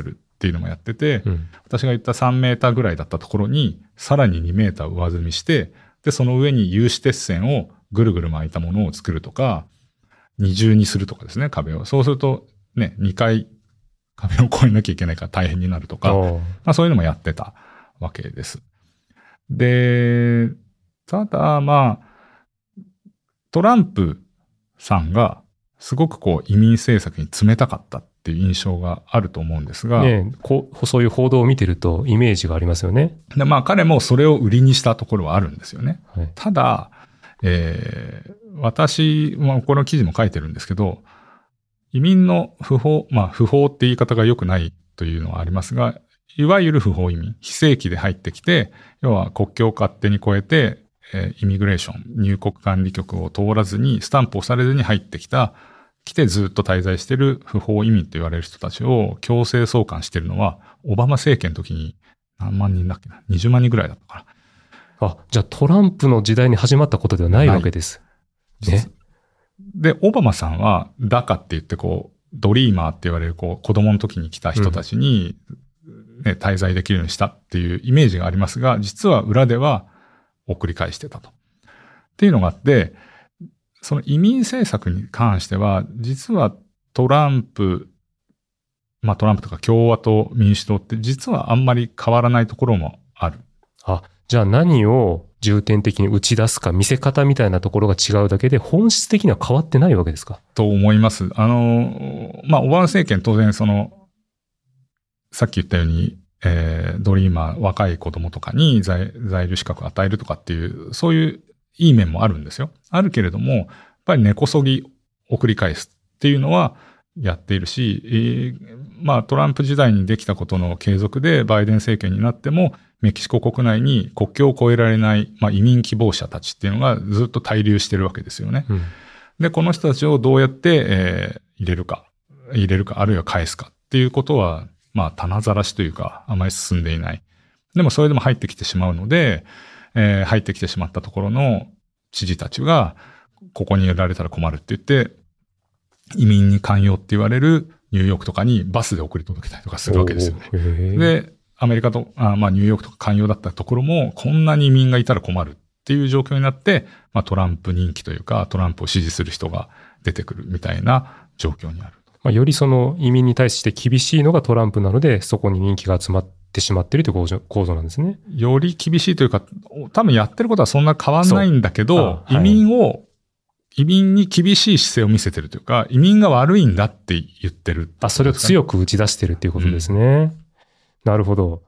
っていうのもやってて、私が言った3メーターぐらいだったところに、さらに2メーター上積みして、で、その上に有刺鉄線をぐるぐる巻いたものを作るとか、二重にするとかですね、壁を。そうすると、ね、2回壁を越えなきゃいけないから大変になるとか、そういうのもやってたわけです。で、ただ、トランプさんがすごく移民政策に冷たかったっていう印象があると思うんですが、 そういう報道を見てるとイメージがありますよね。 で、彼もそれを売りにしたところはあるんですよね。 はい、 ただ、私、この記事も書いてるんですけど、移民の不法って言い方が良くないというのはありますが、いわゆる不法移民、非正規で入ってきて、要は国境を勝手に越えて、イミグレーション、入国管理局を通らずに、スタンプをされずに入って来てずっと滞在している不法移民と言われる人たちを強制送還しているのは、オバマ政権の時に何万人だっけな、20万人ぐらいだったから。 じゃあトランプの時代に始まったことではないわけです。ね。 で、オバマさんは、DACAって言ってドリーマーって言われる子供の時に来た人たちに、滞在できるようにしたっていうイメージがありますが、実は裏では送り返してたと。っていうのがあって、その移民政策に関しては、実はトランプとか共和党、民主党って実はあんまり変わらないところもある。 じゃあ何を重点的に打ち出すか、見せ方みたいなところが違うだけで、本質的には変わってないわけですか？ と思います。オバマ政権当然さっき言ったように、ドリーマー、若い子供とかに在留資格を与えるとかっていう、そういういい面もあるんですよ。あるけれども、やっぱり根こそぎ送り返すっていうのはやっているし、トランプ時代にできたことの継続でバイデン政権になっても、メキシコ国内に国境を越えられない、移民希望者たちっていうのがずっと滞留してるわけですよね。で、この人たちをどうやって、入れるか、あるいは返すかっていうことは、棚ざらしというか、あまり進んでいない。でもそれでも入ってきてしまうので、入ってきてしまったところの知事たちが、ここにやられたら困るって言って、移民に寛容って言われるニューヨークとかにバスで送り届けたりとかするわけですよね。で、アメリカと、ニューヨークとか寛容だったところも、こんなに移民がいたら困るっていう状況になって、トランプ人気というか、トランプを支持する人が出てくるみたいな状況にある。 よりその移民に対して厳しいのがトランプなので、そこに人気が集まってしまっているという構造なんですね。 より厳しいというか、多分やってることはそんな変わんないんだけど、移民に厳しい姿勢を見せてるというか、移民が悪いんだって言ってる、ね。 それを強く打ち出してるっていうことですね。なるほど。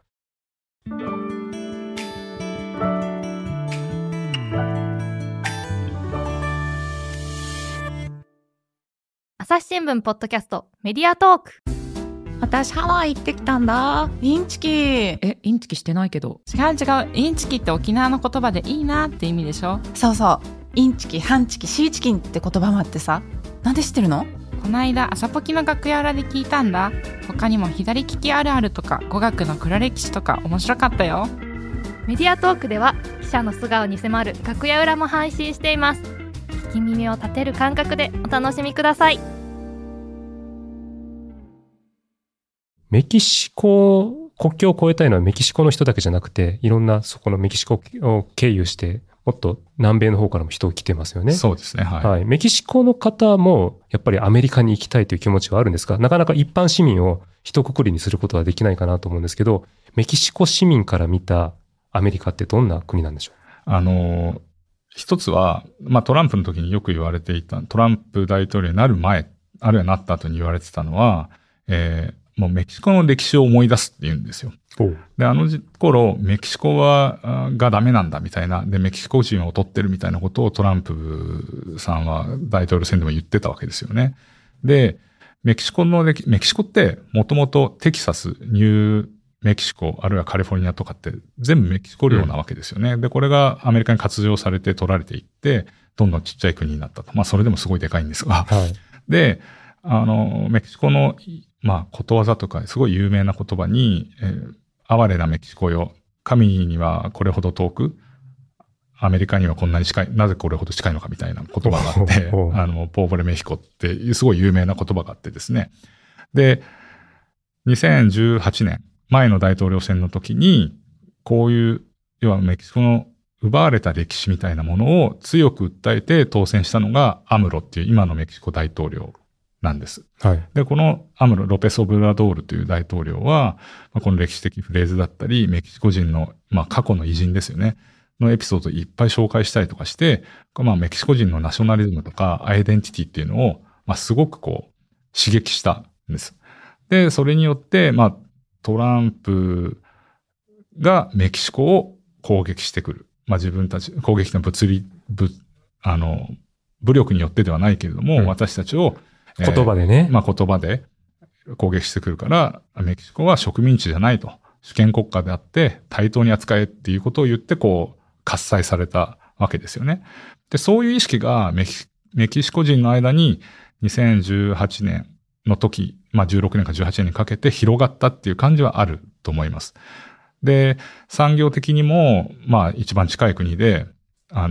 朝日新聞ポッドキャストメディアトーク。 私ハワイ行ってきたんだ。インチキ。 インチキしてないけど。違う。インチキって沖縄の言葉でいいなって意味でしょ。 そうそう。インチキ、ハンチキ、シーチキンって言葉もあってさ。なんで知ってるの？ こないだ朝ポキの楽屋裏で聞いたんだ。他にも左利きあるあるとか語学の黒歴史とか面白かったよ。 メディアトークでは記者の素顔に迫る楽屋裏も配信しています。聞き耳を立てる感覚でお楽しみください。 メキシコ、国境を越えたいのはメキシコの人だけじゃなくて、いろんなそこのメキシコを経由して、もっと南米の方からも人が来てますよね。 そうですね。はい。 メキシコの方も、やっぱりアメリカに行きたいという気持ちはあるんですか？なかなか一般市民を一括りにすることはできないかなと思うんですけど、メキシコ市民から見たアメリカってどんな国なんでしょう？ 一つは、トランプの時によく言われていた、トランプ大統領になる前、あるいはなった後に言われてたのは、もうメキシコの歴史を思い出すって言うんですよ。で、頃、メキシコがダメなんだみたいな、で、メキシコ人を劣ってるみたいなことをトランプさんは大統領選でも言ってたわけですよね。で、メキシコってもともとテキサス、ニューメキシコ、あるいはカリフォルニアとかって全部メキシコ領なわけですよね。で、これがアメリカに割譲されて取られていって、どんどんちっちゃい国になったと。それでもすごいでかいんですが。 はい、 で、メキシコの、ことわざとか、すごい有名な言葉に、哀れなメキシコよ。神にはこれほど遠く、アメリカにはこんなに近い、なぜこれほど近いのかみたいな言葉があって、ポーボレメヒコっていうすごい有名な言葉があってですね。で、 2018年前の大統領選の時に、こういう、要はメキシコの奪われた歴史みたいなものを強く訴えて当選したのがアムロっていう今のメキシコ大統領なんです。 はい。 で、このアムロ・ロペス・オブラドールという大統領は、この歴史的フレーズだったり、メキシコ人の、過去の偉人ですよね、のエピソードをいっぱい紹介したりとかして、メキシコ人のナショナリズムとかアイデンティティっていうのを、すごく刺激したんです。で、それによって、トランプがメキシコを攻撃してくる。自分たち、攻撃の武力によってではないけれども、私たちを、 言葉でね。 言葉で攻撃してくるから、メキシコは植民地じゃないと。主権国家であって対等に扱えっていうことを言って喝采されたわけですよね。で、そういう意識がメキシコ人の間に2018年の時、16年か18年にかけて広がったっていう感じはあると思います。で、産業的にも、一番近い国で、や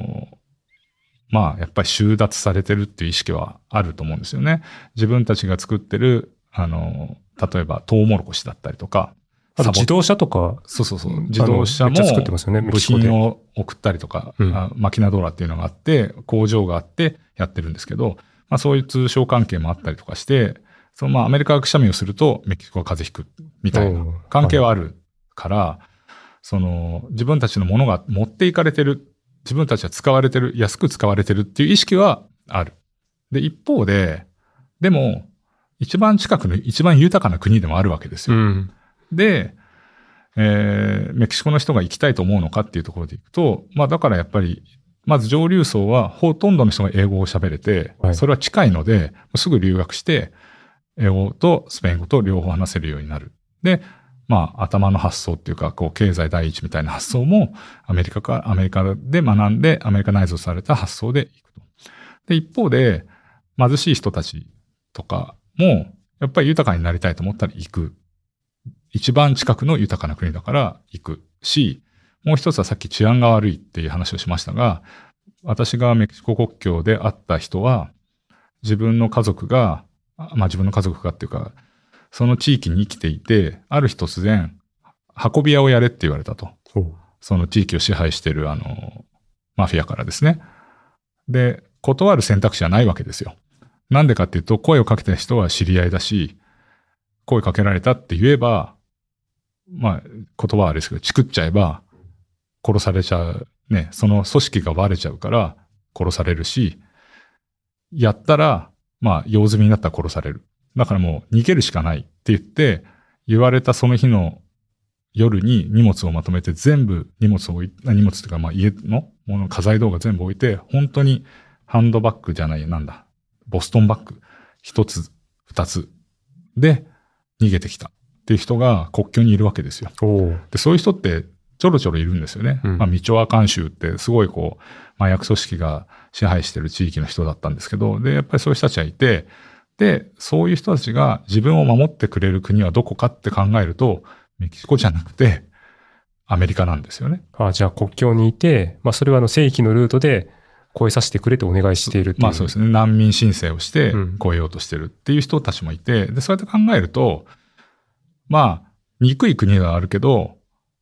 っぱり収奪されてるっていう意識はあると思うんですよね。自分たちが作ってる、例えばトウモロコシだったりとか。 あと自動車とか。 そう。自動車も作ってますよね、 部品を送ったりとか、マキナドーラっていうのがあって、工場があってやってるんですけど、そういう通商関係もあったりとかして、アメリカがくしゃみをするとメキシコが風邪ひくみたいな関係はあるから、自分たちのものが持っていかれてる、自分たちは使われてる、安く使われてるっていう意識はある。で、一方で、でも、一番近くの一番豊かな国でもあるわけですよ。で、メキシコの人が行きたいと思うのかっていうところでいくと、だからやっぱり、まず上流層はほとんどの人が英語を喋れて、それは近いので、すぐ留学して、英語とスペイン語と両方話せるようになる。で、頭の発想っていうか、経済第一みたいな発想も、アメリカで学んで、アメリカナイズされた発想でいくと。で、一方で、貧しい人たちとかも、やっぱり豊かになりたいと思ったら行く。一番近くの豊かな国だから行くし、もう一つはさっき治安が悪いっていう話をしましたが、私がメキシコ国境で会った人は、自分の家族がっていうか、その地域に生きていて、ある日突然、運び屋をやれって言われたと。その地域を支配しているマフィアからですね。で、断る選択肢はないわけですよ。なんでかっていうと、声をかけた人は知り合いだし、声かけられたって言えば、言葉はあれですけど、チクっちゃえば、殺されちゃう。ね、その組織がバレちゃうから、殺されるし、やったら、用済みになったら殺される。だからもう逃げるしかないって言って、言われたその日の夜に荷物をまとめて全部荷物というか家のもの、家財道具全部置いて、本当にハンドバッグじゃない、ボストンバッグ一つ、二つで逃げてきたっていう人が国境にいるわけですよ。で、そういう人ってちょろちょろいるんですよね。ミチョアカン州ってすごい麻薬組織が支配してる地域の人だったんですけど、で、やっぱりそういう人たちがいて、で、そういう人たちが自分を守ってくれる国はどこかって考えると、メキシコじゃなくて、アメリカなんですよね。 じゃあ国境にいて、それは正規のルートで越えさせてくれとお願いしているっていう。 そうですね。難民申請をして越えようとしてるっていう人たちもいて、で、そうやって考えると、憎い国ではあるけど、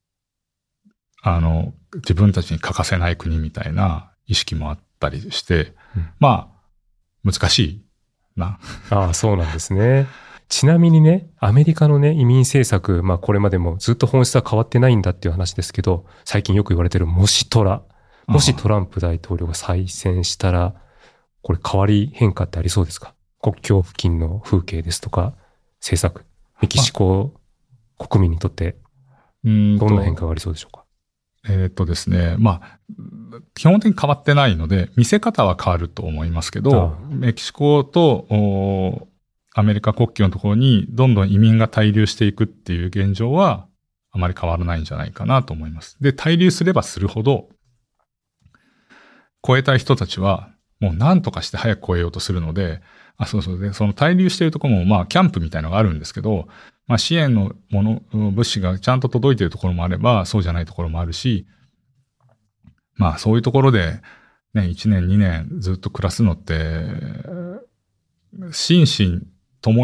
自分たちに欠かせない国みたいな意識もあったりして、難しいな。 そうなんですね。ちなみにね、アメリカのね、移民政策、これまでもずっと本質は変わってないんだっていう話ですけど、最近よく言われてるもしトランプ大統領が再選したら、これ変化ってありそうですか？国境付近の風景ですとか、政策。メキシコ国民にとって、どんな変化がありそうでしょうか？ ですね。基本的に変わってないので、見せ方は変わると思いますけど、メキシコとアメリカ国境のところにどんどん移民が滞留していくっていう現状はあまり変わらないんじゃないかなと思います。で、滞留すればするほど、越えたい人たちはもう何とかして早く越えようとするので、で、その滞留しているところもキャンプみたいなのがあるんですけど、支援の物資がちゃんと届いているところもあれば、そうじゃないところもあるし、そういうところで、ね、1年、2年ずっと暮らすのって、心身ともに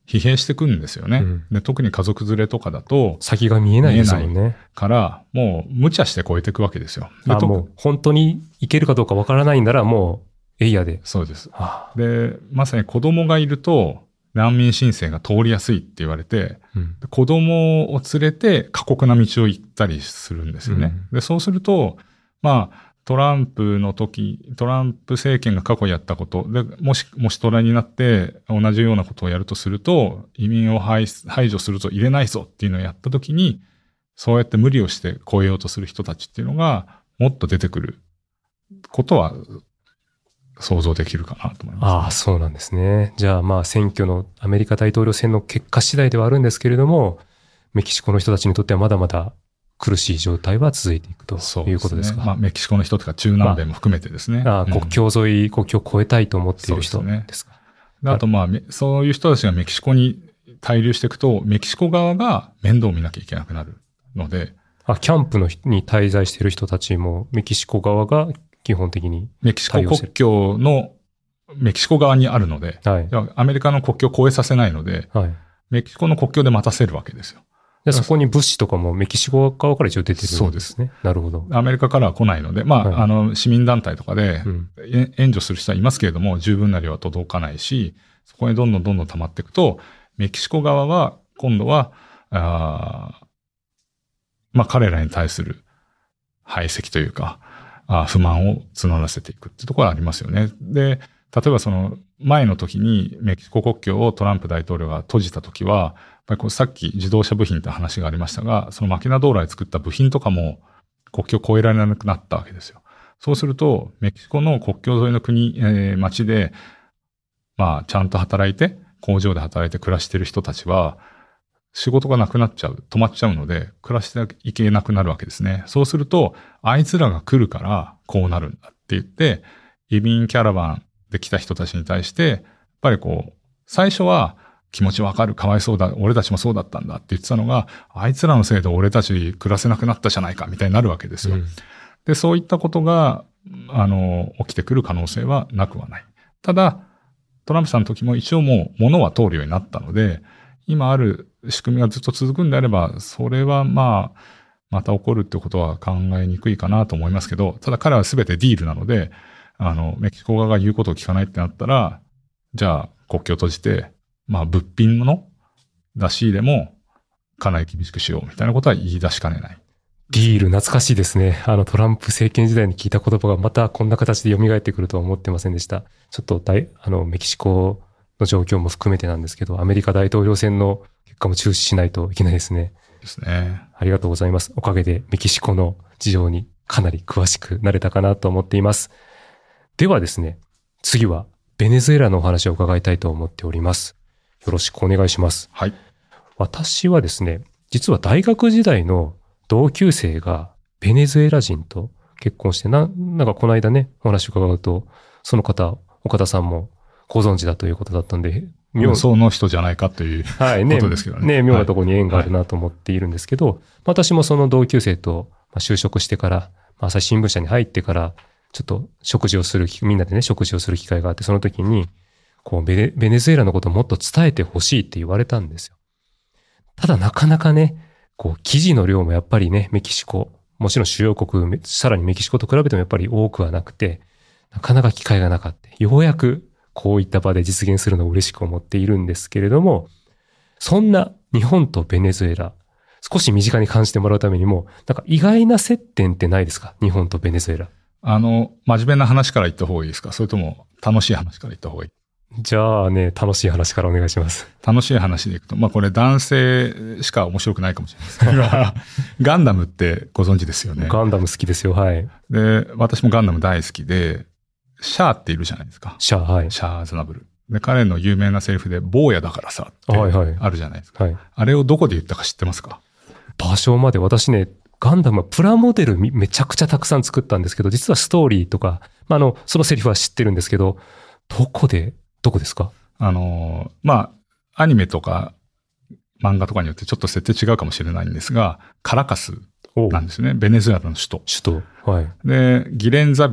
疲弊してくんですよね。で、特に家族連れとかだと、 先が見えないですもんね。 から、もう無茶して超えていくわけですよ。でもう本当にいけるかどうかわからないんならもうエイヤで。 そうです。で、まさに子供がいると難民申請が通りやすいって言われて、子供を連れて過酷な道を行ったりするんですよね。で、そうすると、まあ、トランプ政権が過去やったことで、もしトライになって同じようなことをやるとすると、移民を排除するぞ、入れないぞっていうのをやったときに、そうやって無理をして超えようとする人たちっていうのが、もっと出てくることは想像できるかなと思います、ね。 ああ、そうなんですね。じゃあまあ選挙のアメリカ大統領選の結果次第ではあるんですけれども、メキシコの人たちにとってはまだまだ苦しい状態は続いていくということですか。 まあ、メキシコの人とか中南米も含めてですね。 国境沿い、国境を越えたいと思っている人ですか。 あとまあ、そういう人たちがメキシコに滞留していくと、メキシコ側が面倒を見なきゃいけなくなるので。 キャンプに滞在している人たちもメキシコ側が基本的にメキシコ国境のメキシコ側にあるので、はい、アメリカの国境を越えさせないので、はい、メキシコの国境で待たせるわけですよ。 でそこに物資とかもメキシコ側から一応出てるんですね。 そうです。 なるほど。 アメリカからは来ないので、まあ、はい、市民団体とかで援助する人はいますけれども、十分な量は届かないし、そこにどんどん溜まっていくと、メキシコ側は今度は、まあ彼らに対する排斥というか、不満を募らせていくってところはありますよね。で、例えばその前の時にメキシコ国境をトランプ大統領が閉じた時は、やっぱりこうさっき自動車部品って話がありましたが、そのマキナドーラで作った部品とかも国境を越えられなくなったわけですよ。そうすると、メキシコの国境沿いの町で、まあちゃんと働いて、工場で働いて暮らしてる人たちは、仕事がなくなっちゃう、止まっちゃうので、暮らしていけなくなるわけですね。そうすると、あいつらが来るからこうなるんだって言って、移民キャラバンで来た人たちに対して、やっぱりこう、最初は気持ちわかる、かわいそうだ、俺たちもそうだったんだって言ってたのが、あいつらのせいで俺たち暮らせなくなったじゃないかみたいになるわけですよ。で、そういったことが、起きてくる可能性はなくはない。ただ、トランプさんの時も一応もう物は通るようになったので、今ある仕組みがずっと続くんであれば、それはまあ、また起こるってことは考えにくいかなと思いますけど、ただ彼は全てディールなので、メキシコ側が言うことを聞かないってなったら、じゃあ国境を閉じて、まあ物品の出し入れもかなり厳しくしようみたいなことは言い出しかねない。 ディール懐かしいですね。トランプ政権時代に聞いた言葉がまたこんな形で蘇ってくるとは思ってませんでした。ちょっとメキシコの状況も含めてなんですけど、アメリカ大統領選の結果も注視しないといけないですね。 ですね。 ありがとうございます。おかげでメキシコの事情にかなり詳しくなれたかなと思っています。ではですね、次はベネズエラのお話を伺いたいと思っております。よろしくお願いします。 はい。 私はですね、実は大学時代の同級生がベネズエラ人と結婚して、なんかこの間ね、お話を伺うと、その方、岡田さんもご存知だということだったんで、 その人じゃないかということですけどね。 ね、妙なところに縁があるなと思っているんですけど、私もその同級生と就職してから、朝日新聞社に入ってから、ちょっとみんなでね、食事をする機会があって、その時に、こうベネズエラのことをもっと伝えてほしいって言われたんですよ。ただなかなかね、こう記事の量もやっぱりね、メキシコ、もちろん主要国、さらにメキシコと比べてもやっぱり多くはなくて、なかなか機会がなかった。ようやくこういった場で実現するのを嬉しく思っているんですけれども、そんな日本とベネズエラ、少し身近に感じてもらうためにも、なんか意外な接点ってないですか？日本とベネズエラ。 真面目な話から言った方がいいですか？それとも楽しい話から言った方がいい？ じゃあね、楽しい話からお願いします。 楽しい話でいくと、これ男性しか面白くないかもしれないですけど、ガンダムってご存知ですよね。 ガンダム好きですよ、はい。 で、私もガンダム大好きで、シャアっているじゃないですか。 シャア、はい。 シャア・アズナブル。で、彼の有名なセリフで、坊やだからさってあるじゃないですか。 はいはい、 あれをどこで言ったか知ってますか？ 場所まで私ね、ガンダムはプラモデルめちゃくちゃたくさん作ったんですけど、実はストーリーとか、そのセリフは知ってるんですけど、どこですか？ アニメとか漫画とかによってちょっと設定違うかもしれないんですが、カラカスなんですね。ベネズエラの首都。 はい。 で、ギレンザビ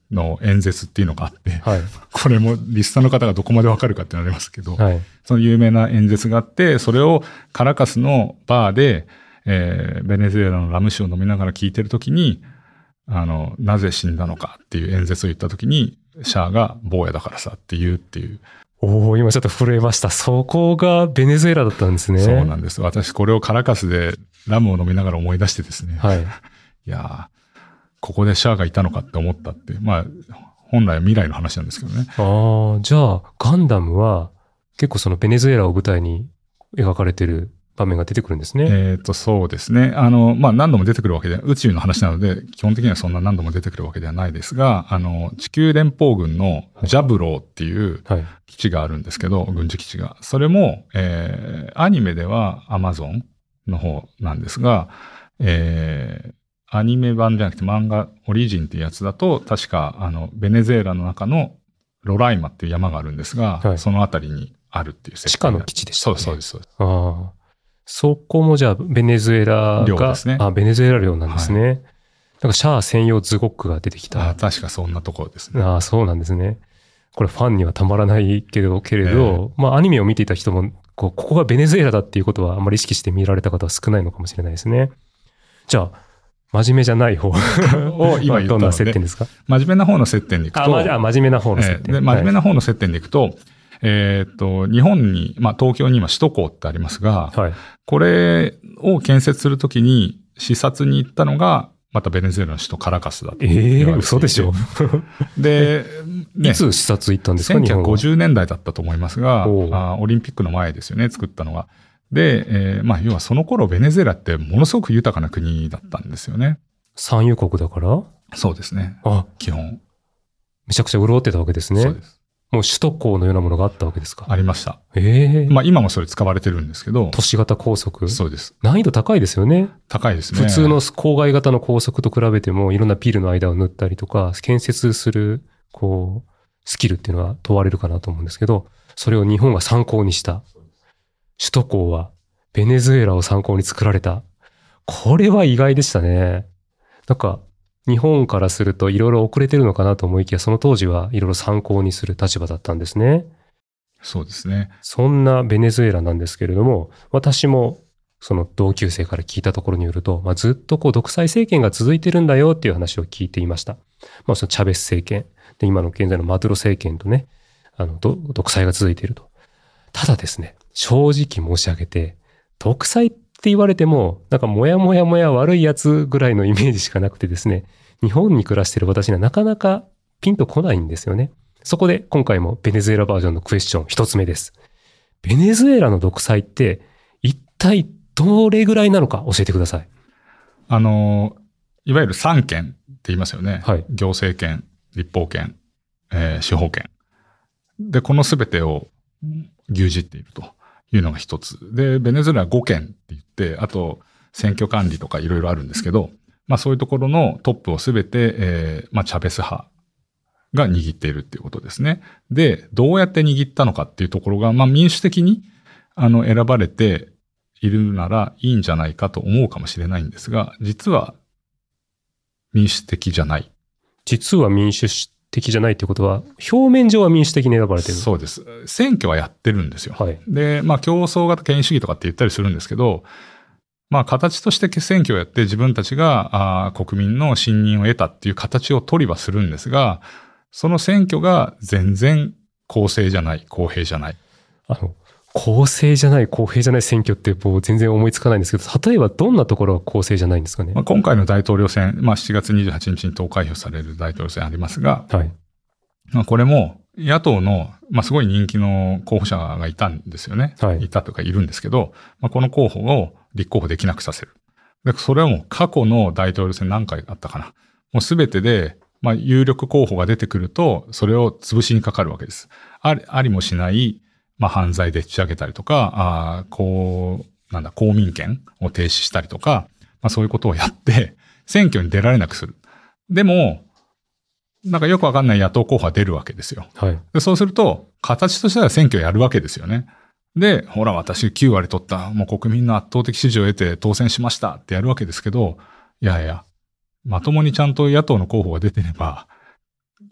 の演説っていうのがあって、 はい、 これもリスナーの方がどこまでわかるかってなりますけど、 はい、 その有名な演説があって、それをカラカスのバーで、ベネズエラのラム酒を飲みながら聞いてるときに、なぜ死んだのかっていう演説を言ったときに、シャアが坊やだからさって言うっていう。 おー、今ちょっと震えました。そこがベネズエラだったんですね。 そうなんです。私これをカラカスでラムを飲みながら思い出してですね。 はい。 いやー、ここでシャアがいたのかって思ったって。まあ、本来は未来の話なんですけどね。 ああ、じゃあ、ガンダムは結構そのベネズエラを舞台に描かれてる場面が出てくるんですね。 そうですね。まあ、何度も出てくるわけで、宇宙の話なので、基本的にはそんな何度も出てくるわけではないですが、地球連邦軍のジャブローっていう基地があるんですけど、軍事基地が。それも、アニメではアマゾンの方なんですが、アニメ版じゃなくて漫画オリジンっていうやつだと、確か、ベネズエラの中のロライマっていう山があるんですが、はい、そのあたりにあるっていう設定。地下の基地でしたね。 そうです、そうです。 ああ。そこもじゃあ、ベネズエラ領ですね。 ベネズエラ領なんですね。はい、なんかシャア専用ズゴックが出てきた。 確かそんなところですね。 そうなんですね。これファンにはたまらないけれど、まあアニメを見ていた人も、ここがベネズエラだっていうことはあんまり意識して見られた方は少ないのかもしれないですね。じゃあ、真面目じゃない方を今言ったので、どんな接点ですか？ 真面目な方の接点でいくと。 真面目な方の接点。 で真面目な方の接点でいくと、日本に、まあ、東京に今首都高ってありますが、はい、これを建設するときに視察に行ったのが、またベネズエラの首都カラカスだと。 嘘でしょで、 ね、いつ視察行ったんですか ？1950年代だったと思いますが、オリンピックの前ですよね、作ったのは。で、まあ、要はその頃ベネズエラってものすごく豊かな国だったんですよね。 産油国だから？ そうですね。基本。 めちゃくちゃ潤ってたわけですね。 そうです。 もう首都高のようなものがあったわけですか？ ありました。まあ今もそれ使われてるんですけど。 都市型高速。 そうです。 難易度高いですよね。 高いですね。 普通の郊外型の高速と比べてもいろんなビルの間を縫ったりとか、建設する、スキルっていうのは問われるかなと思うんですけど、それを日本が参考にした。首都高はベネズエラを参考に作られた。これは意外でしたね。なんか、日本からするといろいろ遅れてるのかなと思いきや、その当時はいろいろ参考にする立場だったんですね。 そうですね。 そんなベネズエラなんですけれども、私もその同級生から聞いたところによると、ずっと独裁政権が続いてるんだよっていう話を聞いていました。そのチャベス政権で、今の現在のマドゥロ政権とね、独裁が続いていると。ただですね、正直申し上げて、独裁って言われても、なんかもやもやもや悪いやつぐらいのイメージしかなくてですね、日本に暮らしている私にはなかなかピンとこないんですよね。そこで今回もベネズエラバージョンのクエスチョン一つ目です。ベネズエラの独裁って一体どれぐらいなのか教えてください。 いわゆる三権って言いますよね。 はい。 行政権、立法権、司法権。で、このすべてを牛耳っているというのが一つ。で、ベネズエラは5権って言って、あと選挙管理とかいろいろあるんですけど、そういうところのトップをすべて、チャベス派が握っているっていうことですね。で、どうやって握ったのかっていうところが、民主的に、選ばれているならいいんじゃないかと思うかもしれないんですが、実は民主的じゃない。 実は民主的じゃないってことは、表面上は民主的に選ばれてる。 そうです。選挙はやってるんですよ。 はい。 で、競争型権威主義とかって言ったりするんですけど、形として選挙をやって自分たちが国民の信任を得たっていう形を取りはするんですが、その選挙が全然公正じゃない、公平じゃない。 公正じゃない、公平じゃない選挙ってもう全然思いつかないんですけど、例えばどんなところが公正じゃないんですかね。 今回の大統領選、7月28日に投開票される大統領選ありますが、 はい。 これも野党の、すごい人気の候補者がいたんですよね。 はい。 いたとかいるんですけど、この候補を立候補できなくさせる。で、それはもう過去の大統領選何回あったかな。もうすべてで、有力候補が出てくると、それを潰しにかかるわけです。ありもしない、犯罪でっち上げたりとか、公民権を停止したりとか、そういうことをやって、選挙に出られなくする。でも、よくわかんない野党候補が出るわけですよ。 はい。 で、そうすると、形としては選挙をやるわけですよね。で、ほら、私9割取った、もう国民の圧倒的支持を得て当選しましたってやるわけですけど、いやいや、まともにちゃんと野党の候補が出てれば、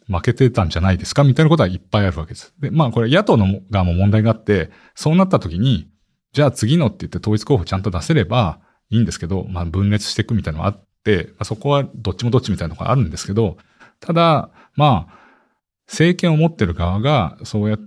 負けてたんじゃないですかみたいなことはいっぱいあるわけです。で、これ野党の側も問題があって、そうなった時に、じゃあ次のって言って統一候補ちゃんと出せればいいんですけど、分裂していくみたいなのがあって、そこはどっちもどっちみたいなのがあるんですけど、ただ、政権を持ってる側がそうやって、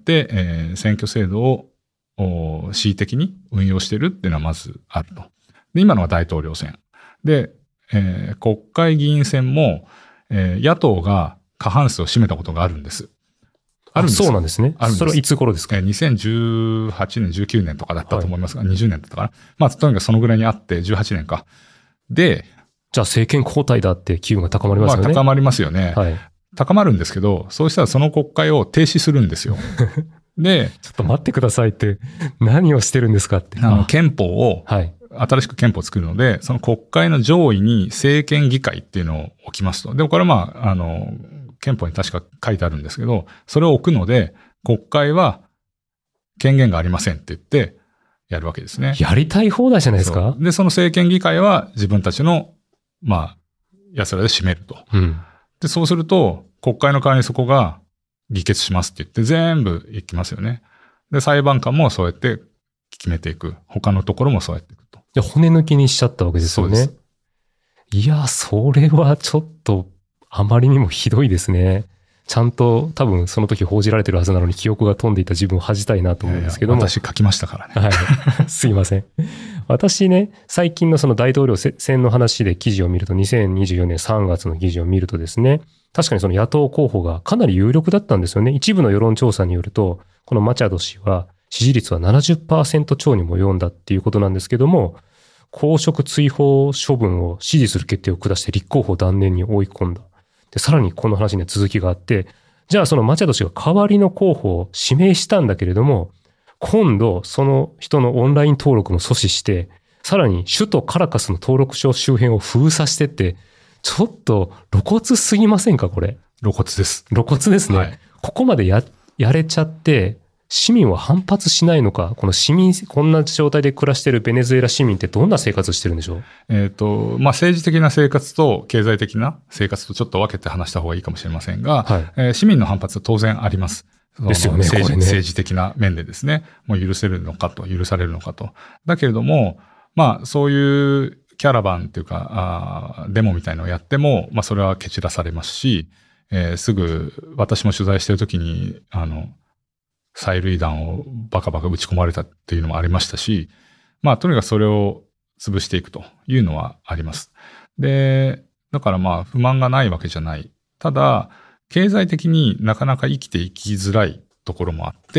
選挙制度を恣意的に運用してるっていうのはまずあると。で、今のは大統領選。で、国会議員選も、野党が過半数を占めたことがあるんです。あるんです。 そうなんですね。それはいつ頃ですか ？2018年、19年とかだったと思いますが、20年だったかな。とにかくそのぐらいにあって、18年か。で、 じゃあ政権交代だって機運が高まりますよね。 高まりますよね。はい。高まるんですけど、そうしたらその国会を停止するんですよ。で、 ちょっと待ってくださいって、何をしてるんですかって。 憲法を、新しく憲法を作るので、その国会の上位に政権議会っていうのを置きますと。で、これは憲法に確か書いてあるんですけど、それを置くので、国会は権限がありませんって言ってやるわけですね。 やりたい放題じゃないですか。 で、その政権議会は自分たちの、奴らで占めると。で、そうすると、国会の代わりにそこが議決しますって言って全部行きますよね。で、裁判官もそうやって決めていく。他のところもそうやっていくと。 で、骨抜きにしちゃったわけですよね。そうです。いや、それはちょっと、あまりにもひどいですね。ちゃんと多分その時報じられてるはずなのに記憶が飛んでいた自分を恥じたいなと思うんですけども。 私書きましたからね。 はい。すいません。私ね、最近のその大統領選の話で記事を見ると、2024年3月の記事を見るとですね、確かにその野党候補がかなり有力だったんですよね。一部の世論調査によると、このマチャド氏は支持率は 70% 超にも及んだっていうことなんですけども、公職追放処分を支持する決定を下して立候補断念に追い込んだ。で、さらにこの話には続きがあって、じゃあそのマチャド氏が代わりの候補を指名したんだけれども、今度その人のオンライン登録も阻止して、さらに首都カラカスの登録証周辺を封鎖してって、ちょっと露骨すぎませんかこれ。 露骨です。 露骨ですね。はい、ここまでやれちゃって、市民は反発しないのか、このこんな状態で暮らしているベネズエラ市民ってどんな生活してるんでしょう？政治的な生活と経済的な生活とちょっと分けて話した方がいいかもしれませんが、市民の反発は当然あります。 ですよね、 政治的な面でですね、もう許せるのかと、許されるのかと。だけれども、そういうキャラバンっていうか、デモみたいなのをやっても、それは蹴散らされますし、すぐ私も取材しているときに、催涙弾をバカバカ撃ち込まれたっていうのもありましたし、とにかくそれを潰していくというのはあります。で、だから不満がないわけじゃない。ただ、経済的になかなか生きていきづらいところもあって、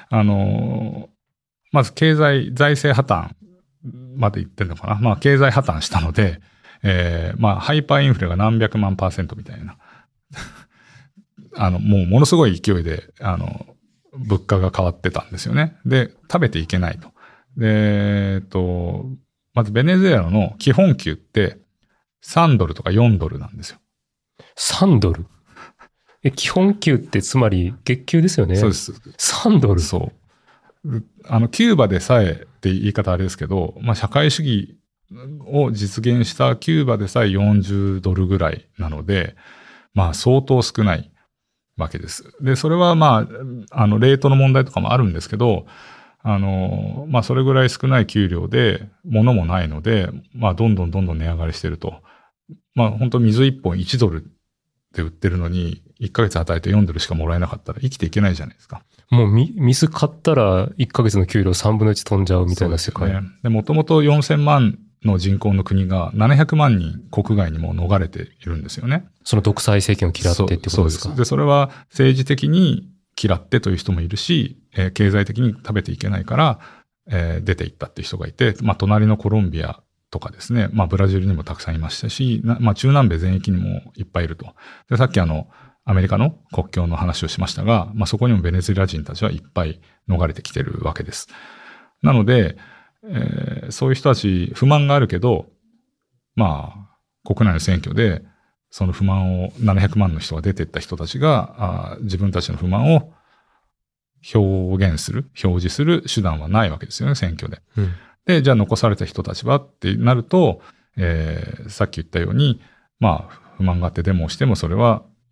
まず財政破綻まで言ってるのかな。経済破綻したので、ハイパーインフレが何百万%みたいな。もうものすごい勢いで、物価が変わってたんですよね。で、食べていけないと。で、まずベネズエラの基本給って3ドルとか4ドルなんですよ。 3ドル？基本給ってつまり月給ですよね。 そうです。 3ドル。 そう。キューバでさえって言い方あれですけど、社会主義を実現したキューバでさえ40ドルぐらいなので、相当少ないわけです。で、それはレートの問題とかもあるんですけど、それぐらい少ない給料で、物もないので、どんどん値上がりしてると。本当水1本1ドルで売ってるのに、1ヶ月与えて4ドルしかもらえなかったら生きていけないじゃないですか。 もう水買ったら1ヶ月の給料3分の1飛んじゃうみたいな世界。 そうですね。で、もともと4000万の人口の国が700万人国外にも逃れているんですよね。 その独裁政権を嫌ってってことですか？ そうです。で、それは政治的に嫌ってという人もいるし、経済的に食べていけないから、出ていったっていう人がいて、隣のコロンビアとかですね、ブラジルにもたくさんいましたし、中南米全域にもいっぱいいると。で、さっきアメリカの国境の話をしましたが、そこにもベネズエラ人たちはいっぱい逃れてきてるわけです。なので、そういう人たち不満があるけど、国内の選挙でその不満を700万の人が出ていった人たちが自分たちの不満を表示する手段はないわけですよね、選挙で。で、じゃあ残された人たちはってなると、さっき言ったように、不満があってデモをしてもそれは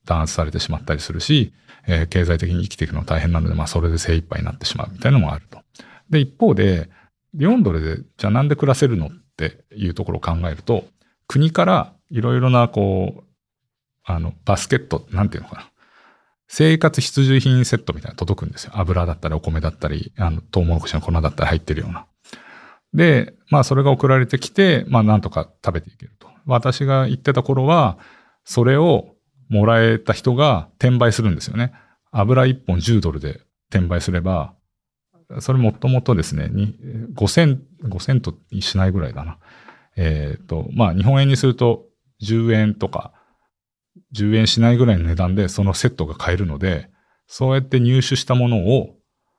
弾圧されてしまったりするし、経済的に生きていくの大変なので、それで精一杯になってしまうみたいなのもあると。で、一方で、4ドルで、じゃあなんで暮らせるのっていうところを考えると、国からいろいろな、バスケット、なんていうのかな。生活必需品セットみたいなの届くんですよ。油だったりお米だったり、トウモロコシの粉だったり入ってるような。で、それが送られてきて、なんとか食べていけると。私が言ってた頃は、それをもらえた人が転売するんですよね。油1本10ドルで転売すれば、それもともとですね、5セントしないぐらいだな。日本円にすると10円とか、10円しないぐらいの値段でそのセットが買えるので、そうやって入手したものを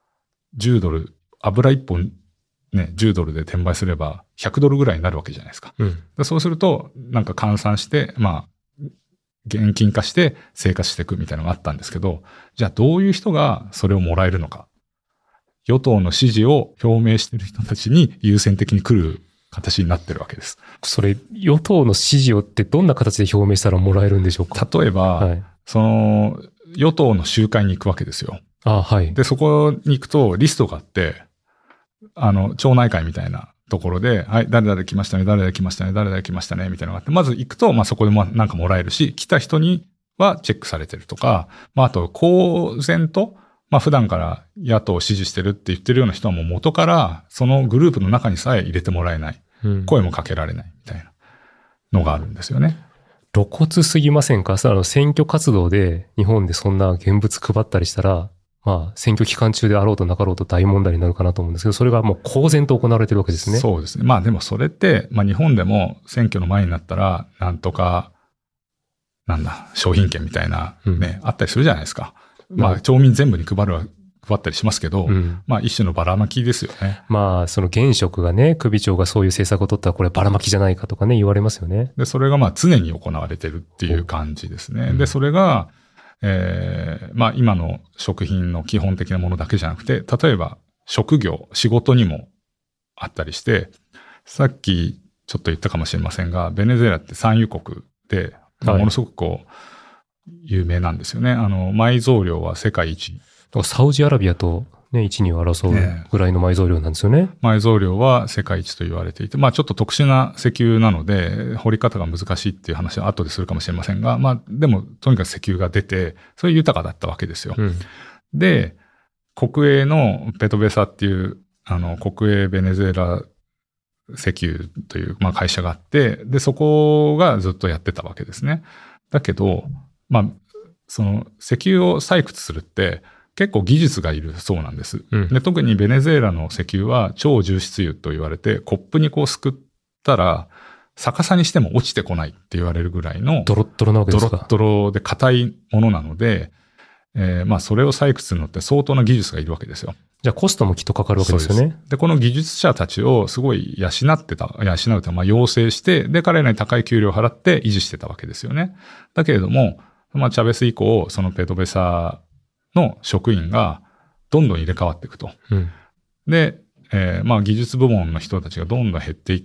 10ドル、油1本ね、10ドルで転売すれば100ドルぐらいになるわけじゃないですか。でそうすると、なんか換算して、現金化して生活していくみたいなのがあったんですけど、じゃあどういう人がそれをもらえるのか。与党の支持を表明している人たちに優先的に来る形になってるわけです。 それ、与党の支持をってどんな形で表明したらもらえるんでしょうか？ 例えば、与党の集会に行くわけですよ。で、そこに行くとリストがあって、町内会みたいなところで、はい、誰々来ましたね、誰々来ましたね、誰々来ましたね、みたいなのがあって、まず行くと、そこでなんかもらえるし、来た人にはチェックされてるとか、あと、公然と、普段から野党を支持してるって言ってるような人はもう元から、そのグループの中にさえ入れてもらえない。声もかけられないみたいなのがあるんですよね。 露骨すぎませんか？選挙活動で日本でそんな現物配ったりしたら、選挙期間中であろうとなかろうと大問題になるかなと思うんですけど、それがもう公然と行われてるわけですね。 そうですね。でもそれって、日本でも選挙の前になったら、なんとか、商品券みたいなね、あったりするじゃないですか。町民全部に配ったりしますけど、一種のばらまきですよね。 その現職がね、首長がそういう政策を取ったらこればらまきじゃないかとかね、言われますよね。 で、それが常に行われてるっていう感じですね。で、それが、今の食品の基本的なものだけじゃなくて、例えば職業、仕事にもあったりして、さっきちょっと言ったかもしれませんが、ベネズエラって産油国で、ものすごく有名なんですよね。埋蔵量は世界一。 サウジアラビアとね、一二を争うぐらいの埋蔵量なんですよね。 埋蔵量は世界一と言われていて、ちょっと特殊な石油なので、掘り方が難しいっていう話は後でするかもしれませんが、でも、とにかく石油が出て、それ豊かだったわけですよ。で、国営のペトベサっていう、国営ベネズエラ石油という、会社があって、で、そこがずっとやってたわけですね。だけど、その石油を採掘するって結構技術がいるそうなんです。で、特にベネズエラの石油は超重質油と言われて、コップにすくったら逆さにしても落ちてこないって言われるぐらいのドロッドロなわけですか。 ドロッドロで硬いものなので、それを採掘するのって相当な技術がいるわけですよ。 じゃあコストもきっとかかるわけですよね。 で、この技術者たちをすごい養うとは養成して、で、彼らに高い給料を払って維持してたわけですよね。だけれども、チャベス以降、そのペトベサの職員がどんどん入れ替わっていくと。で、技術部門の人たちがどんどん減っていって、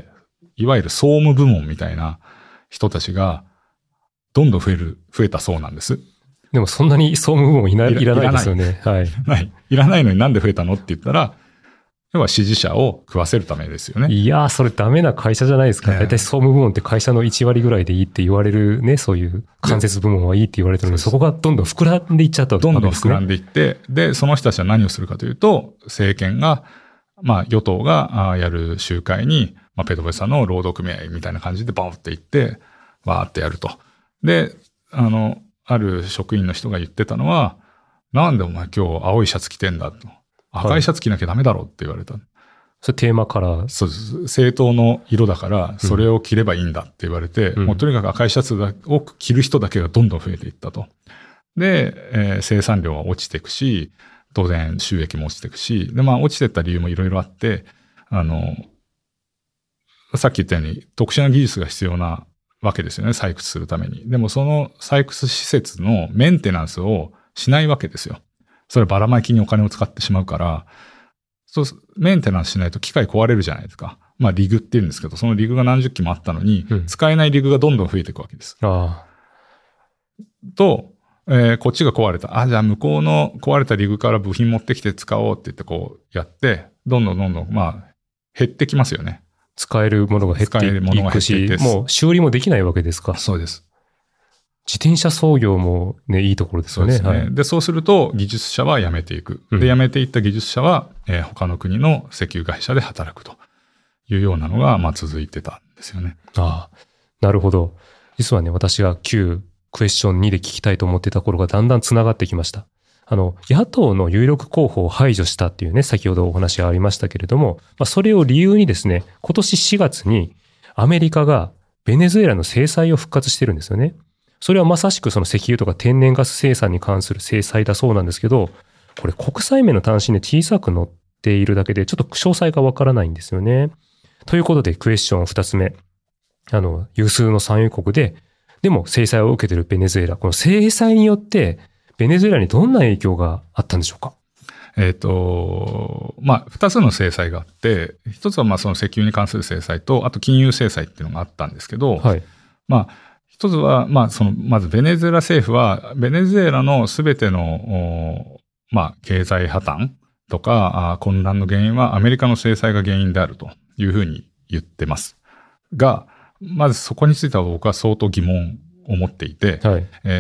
いわゆる総務部門みたいな人たちがどんどん増えたそうなんです。 でもそんなに総務部門いらないですよね。 いらないのになんで増えたのって言ったら、要は支持者を食わせるためですよね。 いやー、それダメな会社じゃないですか。大体総務部門って会社の1割ぐらいでいいって言われるね、そういう間接部門はいいって言われてるので、そこがどんどん膨らんでいっちゃったわけですね。 どんどん膨らんでいって、で、その人たちは何をするかというと、政権が、与党がやる集会に、ペトベサの労働組合みたいな感じでバーって行って、わーってやると。で、ある職員の人が言ってたのは、なんでお前今日青いシャツ着てんだと。赤いシャツ着なきゃダメだろうって言われた。 それテーマカラー？ そうです。政党の色だから、それを着ればいいんだって言われて、もうとにかく赤いシャツを着る人だけがどんどん増えていったと。で、生産量は落ちていくし、当然収益も落ちていくし、で、落ちていった理由もいろいろあって、さっき言ったように特殊な技術が必要なわけですよね、採掘するために。でもその採掘施設のメンテナンスをしないわけですよ。そればらまきにお金を使ってしまうから、メンテナンスしないと機械壊れるじゃないですか。リグって言うんですけど、そのリグが何十機もあったのに、使えないリグがどんどん増えていくわけです。 と、こっちが壊れた。じゃあ向こうの壊れたリグから部品持ってきて使おうって言ってこうやって、どんどん減ってきますよね。 使えるものが減っていくし、もう修理もできないわけですか。 そうです。 自転車操業もね、いいところですよね。 そうですね。で、そうすると技術者は辞めていく。で、辞めていった技術者は、他の国の石油会社で働くというようなのが、続いてたんですよね。 ああ、なるほど。実はね、私が旧クエスチョン2で聞きたいと思ってたところがだんだん繋がってきました。野党の有力候補を排除したっていうね、先ほどお話がありましたけれども、それを理由にですね、今年4月にアメリカがベネズエラの制裁を復活してるんですよね。それはまさしくその石油とか天然ガス生産に関する制裁だそうなんですけど、これ国際名の端子に小さく載っているだけでちょっと詳細がわからないんですよね。ということでクエスチョン2つ目。有数の産油国でも制裁を受けているベネズエラ。この制裁によってベネズエラにどんな影響があったんでしょうか？ 二つの制裁があって、一つはその石油に関する制裁と、あと金融制裁っていうのがあったんですけど、 はい。 一つは、まずベネズエラ政府は、ベネズエラのすべての、経済破綻とか混乱の原因はアメリカの制裁が原因であるというふうに言ってます。が、まずそこについては僕は相当疑問を持っていて、 はい。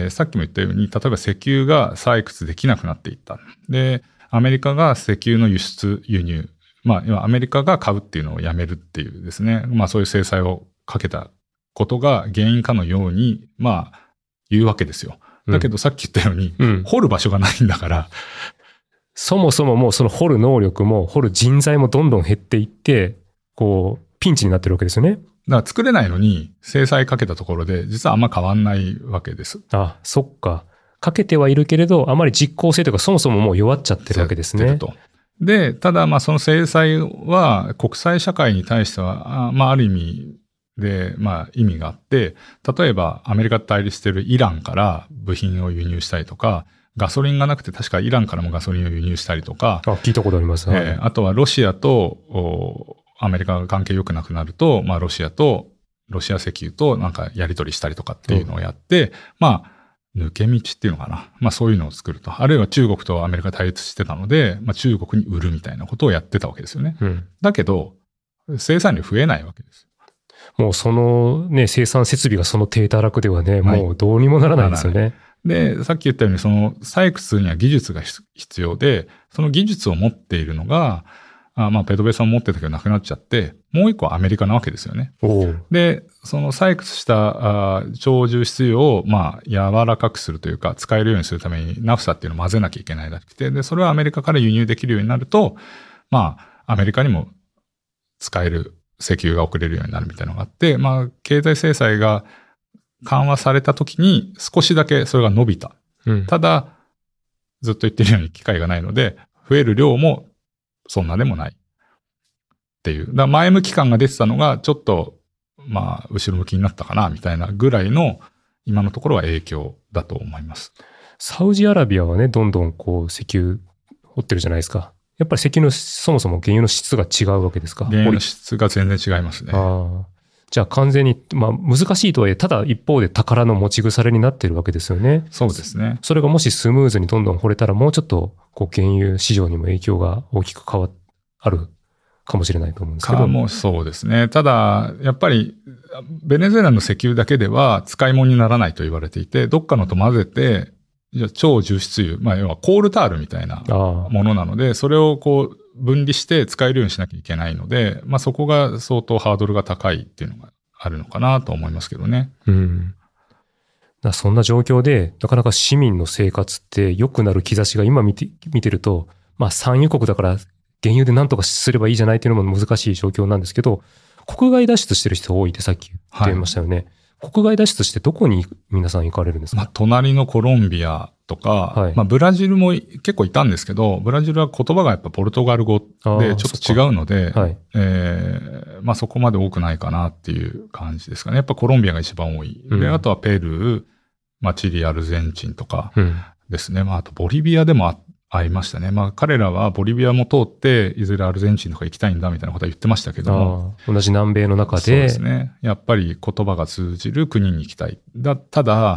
さっきも言ったように、例えば石油が採掘できなくなっていった。で、アメリカが石油の輸出、輸入、今アメリカが買うっていうのをやめるっていうですね、そういう制裁をかけたことが原因かのように、言うわけですよ。だけどさっき言ったように、掘る場所がないんだから。 そもそももうその掘る能力も掘る人材もどんどん減っていって、ピンチになってるわけですよね。 だから作れないのに制裁かけたところで実はあんま変わんないわけです。 あ、そっか。かけてはいるけれど、あまり実効性というかそもそももう弱っちゃってるわけですね。 で、ただその制裁は国際社会に対しては、ある意味で、意味があって、例えばアメリカと対立しているイランから部品を輸入したりとか、ガソリンがなくて確かイランからもガソリンを輸入したりとか。 聞いたことあります。 あとはロシアとアメリカが関係良くなくなると、ロシア石油となんかやり取りしたりとかっていうのをやって、抜け道っていうのかな。そういうのを作ると。あるいは中国とアメリカ対立してたので、中国に売るみたいなことをやってたわけですよね。だけど、生産量増えないわけです。 もうそのね、生産設備がその低たらくではね、もうどうにもならないですよね。 で、さっき言ったように、その採掘には技術が必要で、その技術を持っているのが、ペドベさん持ってたけどなくなっちゃって、もう一個アメリカなわけですよね。で、その採掘した超重質油を柔らかくするというか、使えるようにするためにナフサっていうのを混ぜなきゃいけないらしくて、で、それはアメリカから輸入できるようになると、アメリカにも使える石油が送れるようになるみたいなのがあって、経済制裁が緩和された時に少しだけそれが伸びた。ただ、ずっと言ってるように機会がないので、増える量もそんなでもない。っていう。だから前向き感が出てたのが、ちょっと、後ろ向きになったかな、みたいなぐらいの、今のところは影響だと思います。 サウジアラビアはね、どんどん石油掘ってるじゃないですか。やっぱり石油の、そもそも原油の質が違うわけですか？ 原油の質が全然違いますね。 じゃあ完全に、難しいとはいえ、ただ一方で宝の持ち腐れになってるわけですよね。 そうですね。 それがもしスムーズにどんどん掘れたら、もうちょっと、原油市場にも影響が大きくあるかもしれないと思うんですけど。 もそうですね。ただ、やっぱり、ベネズエラの石油だけでは使い物にならないと言われていて、どっかのと混ぜて、じゃあ超重質油、要はコールタールみたいなものなので、それを分離して使えるようにしなきゃいけないので、そこが相当ハードルが高いっていうのがあるのかなと思いますけどね。 そんな状況で、なかなか市民の生活って良くなる兆しが今見てると、産油国だから原油で何とかすればいいじゃないっていうのも難しい状況なんですけど、国外脱出してる人多いってさっき言ってましたよね。国外脱出してどこに皆さん行かれるんですか？ 隣のコロンビアとか、ブラジルも結構いたんですけど、ブラジルは言葉がやっぱポルトガル語でちょっと違うので、そこまで多くないかなっていう感じですかね。やっぱコロンビアが一番多い。で、あとはペルー、チリ、アルゼンチンとかですね。あとボリビアでも会いましたね。彼らはボリビアも通って、いずれアルゼンチンとか行きたいんだみたいなことは言ってましたけども。 同じ南米の中で。 そうですね。やっぱり言葉が通じる国に行きたい。ただ、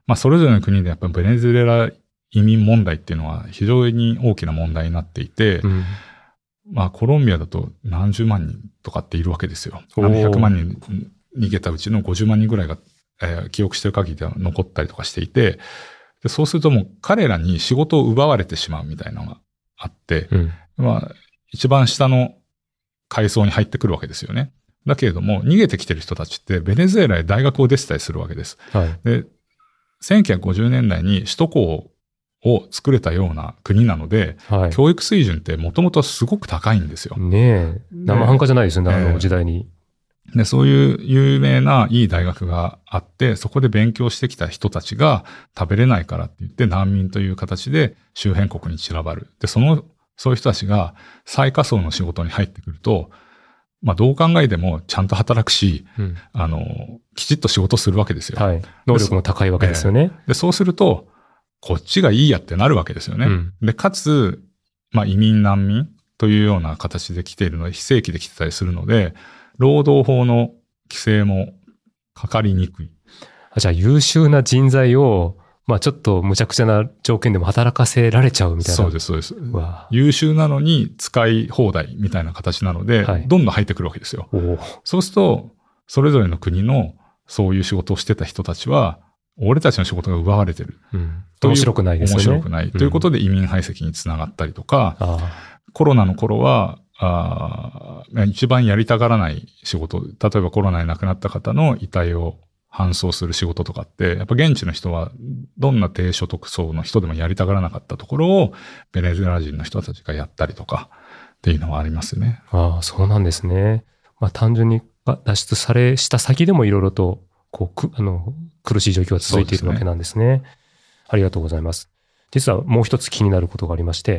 それぞれの国でやっぱりベネズエラ移民問題っていうのは非常に大きな問題になっていて、コロンビアだと何十万人とかっているわけですよ。100万人逃げたうちの50万人ぐらいが、記憶してる限りでは残ったりとかしていて、でそうするともう彼らに仕事を奪われてしまうみたいなのがあって、一番下の階層に入ってくるわけですよね。だけれども、逃げてきてる人たちってベネズエラへ大学を出てたりするわけです。で、1950年代に首都高を作れたような国なので、教育水準ってもともとすごく高いんですよ。 ねえ。生半可じゃないですよね、あの時代に。 で、そういう有名ないい大学があって、そこで勉強してきた人たちが食べれないからって言って難民という形で周辺国に散らばる。で、そういう人たちが最下層の仕事に入ってくると、どう考えてもちゃんと働くし、きちっと仕事するわけですよ。 能力も高いわけですよね。 で、そうすると、こっちがいいやってなるわけですよね。で、かつ、移民難民というような形で来ているので、非正規で来てたりするので、労働法の規制もかかりにくい。 じゃあ優秀な人材を、ちょっと無茶苦茶な条件でも働かせられちゃうみたいな。 そうです、そうです。優秀なのに使い放題みたいな形なので、どんどん入ってくるわけですよ。そうすると、それぞれの国のそういう仕事をしてた人たちは、俺たちの仕事が奪われてる。 面白くないですよね。 面白くない。ということで移民排斥につながったりとか、コロナの頃は、一番やりたがらない仕事、例えばコロナに亡くなった方の遺体を搬送する仕事とかって、やっぱ現地の人はどんな低所得層の人でもやりたがらなかったところをベネズエラ人の人たちがやったりとかっていうのはありますね。 そうなんですね。単純に脱出した先でもいろいろと苦しい状況が続いているわけなんですね。ありがとうございます。実はもう一つ気になることがありまして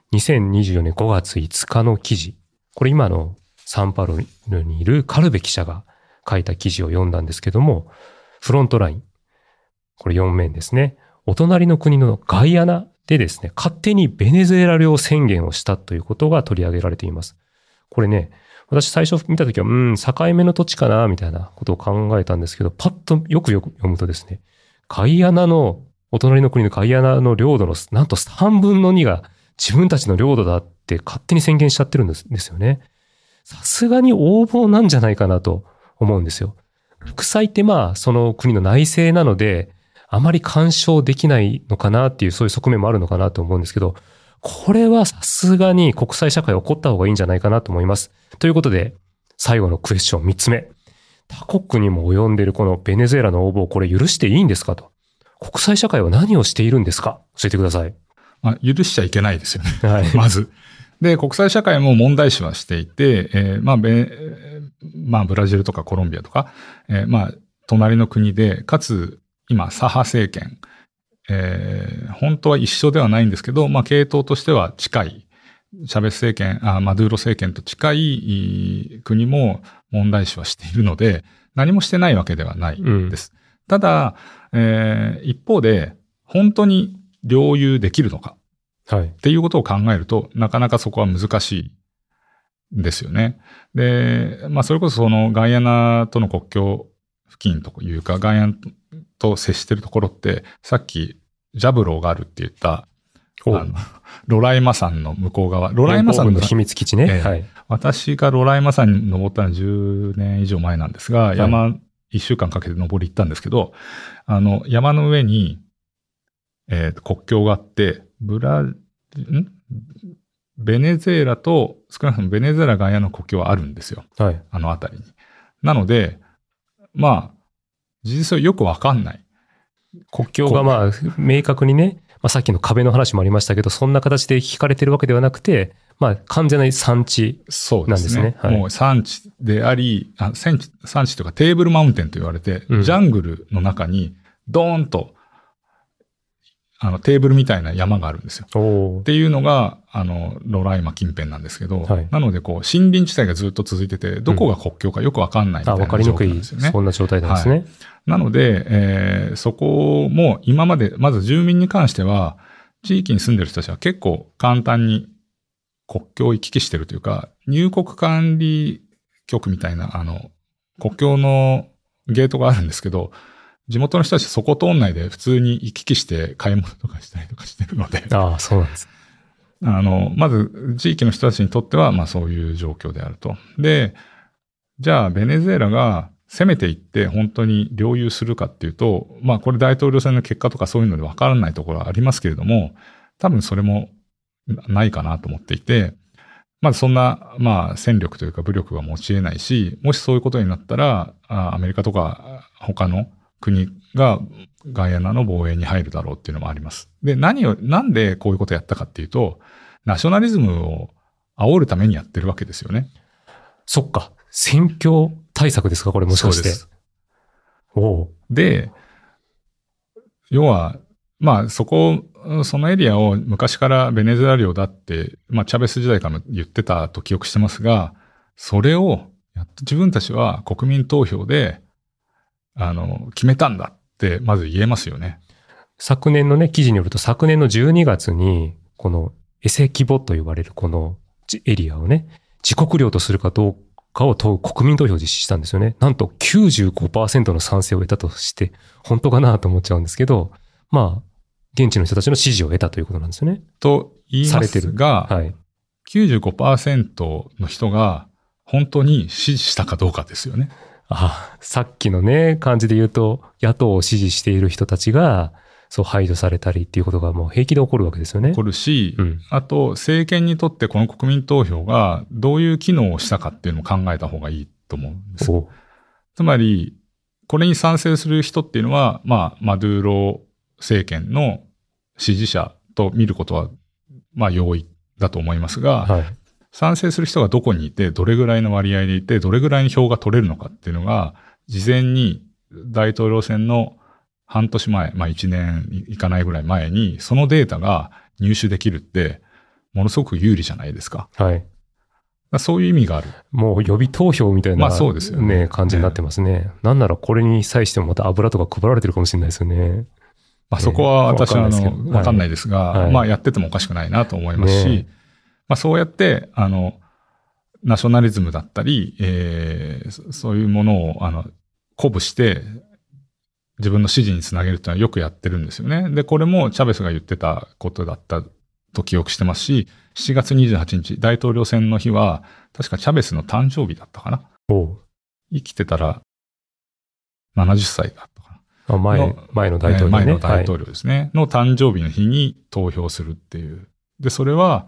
、2024年5月5日の記事、これ今のサンパウロにいるカルベ記者が書いた記事を読んだんですけども、フロントライン、これ4面ですね。お隣の国のガイアナでですね、勝手にベネズエラ領宣言をしたということが取り上げられています。これね、私最初見たときは、境目の土地かなみたいなことを考えたんですけど、パッとよく読むとですね、ガイアナの、お隣の国のガイアナの領土のなんと3分の2が自分たちの領土だって勝手に宣言しちゃってるんですよね。さすがに横暴なんじゃないかなと思うんですよ。国際ってその国の内政なので、あまり干渉できないのかなっていう、そういう側面もあるのかなと思うんですけど、これはさすがに国際社会起こった方がいいんじゃないかなと思います。ということで、最後のクエスチョン3つ目。他国にも及んでいるこのベネズエラの横暴、これ許していいんですかと。国際社会は何をしているんですか？教えてください。 許しちゃいけないですよね。まず。で、国際社会も問題視はしていて、ブラジルとかコロンビアとか、隣の国で、かつ、今、左派政権、本当は一緒ではないんですけど、系統としては近い、チャベス政権、マドゥーロ政権と近い国も問題視はしているので、何もしてないわけではないです。ただ、一方で、本当に領有できるのかっていうことを考えると、なかなかそこは難しいんですよね。で、それこそそのガイアナとの国境付近というか、ガイアナと接してるところって、さっきジャブローがあるって言った、ロライマ山の向こう側。ロライマ山の秘密基地ね。 私がロライマ山に登ったのは10年以上前なんですが、山1週間かけて登り行ったんですけど、山の上に、国境があって、ベネズエラと、少なくともベネズエラガイアナの国境はあるんですよ。あの辺りに。なので、事実上よくわかんない。 国境が明確にね、さっきの壁の話もありましたけど、そんな形で引かれてるわけではなくて、完全な産地なんですね。 もう産地であり、産地というかテーブルマウンテンと言われて、ジャングルの中にドーンと、テーブルみたいな山があるんですよ。っていうのが、ロライマ近辺なんですけど、なので、森林地帯がずっと続いてて、どこが国境かよくわかんないみたいな状態なんですよね。 そんな状態なんですね。 なので、そこも今まで、まず住民に関しては、地域に住んでる人たちは結構簡単に国境を行き来してるというか、入国管理局みたいな、国境のゲートがあるんですけど、 地元の人たちそこ通んないで普通に行き来して買い物とかしたりとかしてるので。 ああ、そうなんです。 まず地域の人たちにとっては、まあそういう状況であると。で、じゃあベネズエラが攻めていって本当に領有するかっていうと、まあこれ大統領選の結果とかそういうので分からないところはありますけれども、多分それもないかなと思っていて、まずそんな、まあ戦力というか武力が持ち得ないし、もしそういうことになったら、アメリカとか他の国がガイアナの防衛に入るだろうっていうのもあります。で、なんでこういうことをやったかっていうと、ナショナリズムを煽るためにやってるわけですよね。 そっか。選挙対策ですかこれもしかして。 そうです。で、要は、まあそのエリアを昔からベネズエラ領だって、まあチャベス時代からも言ってたと記憶してますが、それをやっと自分たちは国民投票で、決めたんだってまず言えますよね。 昨年のね、記事によると昨年の12月に、このエセ規模と言われるこのエリアをね、自国領とするかどうかを問う国民投票を実施したんですよね。なんと 95% の賛成を得たとして、本当かなと思っちゃうんですけど、まあ、現地の人たちの支持を得たということなんですよね。 と言いますが、 はい、 95% の人が本当に支持したかどうかですよね。 さっきのね、感じで言うと、野党を支持している人たちが、そう排除されたりっていうことがもう平気で起こるわけですよね。 起こるし、あと政権にとってこの国民投票がどういう機能をしたかっていうのも考えた方がいいと思うんです。つまり、これに賛成する人っていうのは、まあ、マドゥーロ政権の支持者と見ることは、まあ、容易だと思いますが、はい、賛成する人がどこにいて、どれぐらいの割合でいて、どれぐらいに票が取れるのかっていうのが、事前に大統領選の半年前、まあ1年いかないぐらい前に、そのデータが入手できるって、ものすごく有利じゃないですか。 はい。 そういう意味がある。 もう予備投票みたいな、 まあそうですよね、 感じになってますね。なんならこれに際してもまた油とか配られてるかもしれないですよね。 まあそこは私はわかんないですが、はい、まあやっててもおかしくないなと思いますし、まあそうやって、ナショナリズムだったり、そういうものを、鼓舞して、自分の支持につなげるっていうのはよくやってるんですよね。で、これもチャベスが言ってたことだったと記憶してますし、7月28日、大統領選の日は、確かチャベスの誕生日だったかな。生きてたら70歳だったかな。 前の大統領ね。 前の大統領ですね。はい、の誕生日の日に投票するっていう。で、それは、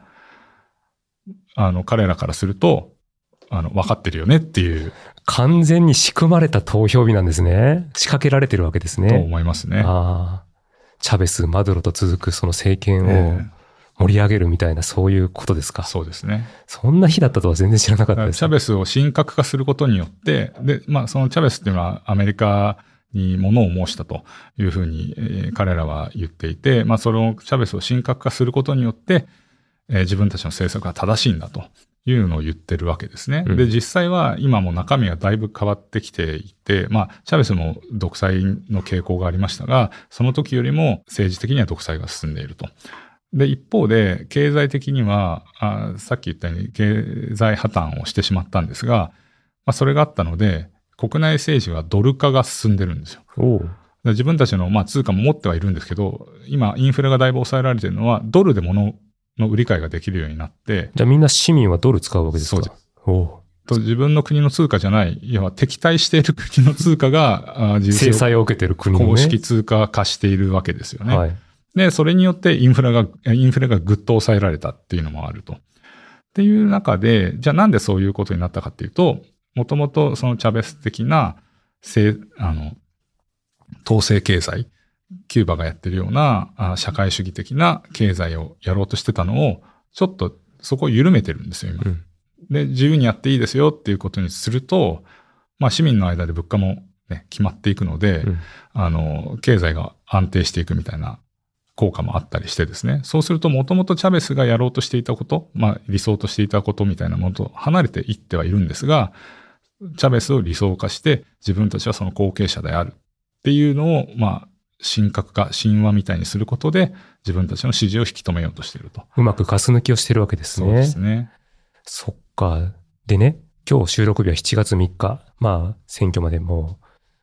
彼らからすると、分かってるよねっていう。 完全に仕組まれた投票日なんですね。仕掛けられてるわけですね。 と思いますね。 チャベス、マドゥロと続くその政権を盛り上げるみたいな、そういうことですか。 そうですね。 そんな日だったとは全然知らなかったです。 チャベスを神格化することによって、で、まあそのチャベスっていうのはアメリカに物を申したというふうに、彼らは言っていて、まあそのチャベスを神格化することによって、自分たちの政策が正しいんだというのを言ってるわけですね。で、実際は今も中身がだいぶ変わってきていて、まあ、チャベスも独裁の傾向がありましたが、その時よりも政治的には独裁が進んでいると。で、一方で、経済的には、さっき言ったように経済破綻をしてしまったんですが、まあ、それがあったので、国内政治はドル化が進んでるんですよ。自分たちのまあ通貨も持ってはいるんですけど、今インフレがだいぶ抑えられているのは、ドルで物の売り買いができるようになって。 じゃあみんな市民はドル使うわけですか？ そうです。と自分の国の通貨じゃない、要は敵対している国の通貨が、 制裁を受けている国の、ね、 公式通貨化しているわけですよね。はい。で、それによってインフレがぐっと抑えられたっていうのもあると。っていう中で、じゃあなんでそういうことになったかっていうと、もともとそのチャベス的な、統制経済、キューバがやってるような社会主義的な経済をやろうとしてたのを、ちょっとそこを緩めてるんですよ、今。で、自由にやっていいですよっていうことにすると、まあ市民の間で物価もね、決まっていくので、経済が安定していくみたいな効果もあったりしてですね。そうすると、もともとチャベスがやろうとしていたこと、まあ理想としていたことみたいなものと離れていってはいるんですが、チャベスを理想化して自分たちはその後継者であるっていうのを、まあ、神格化、神話みたいにすることで自分たちの支持を引き止めようとしていると。 うまくガス抜きをしてるわけですね。 そうですね。 そっか。でね、今日収録日は7月3日。まあ、選挙までもう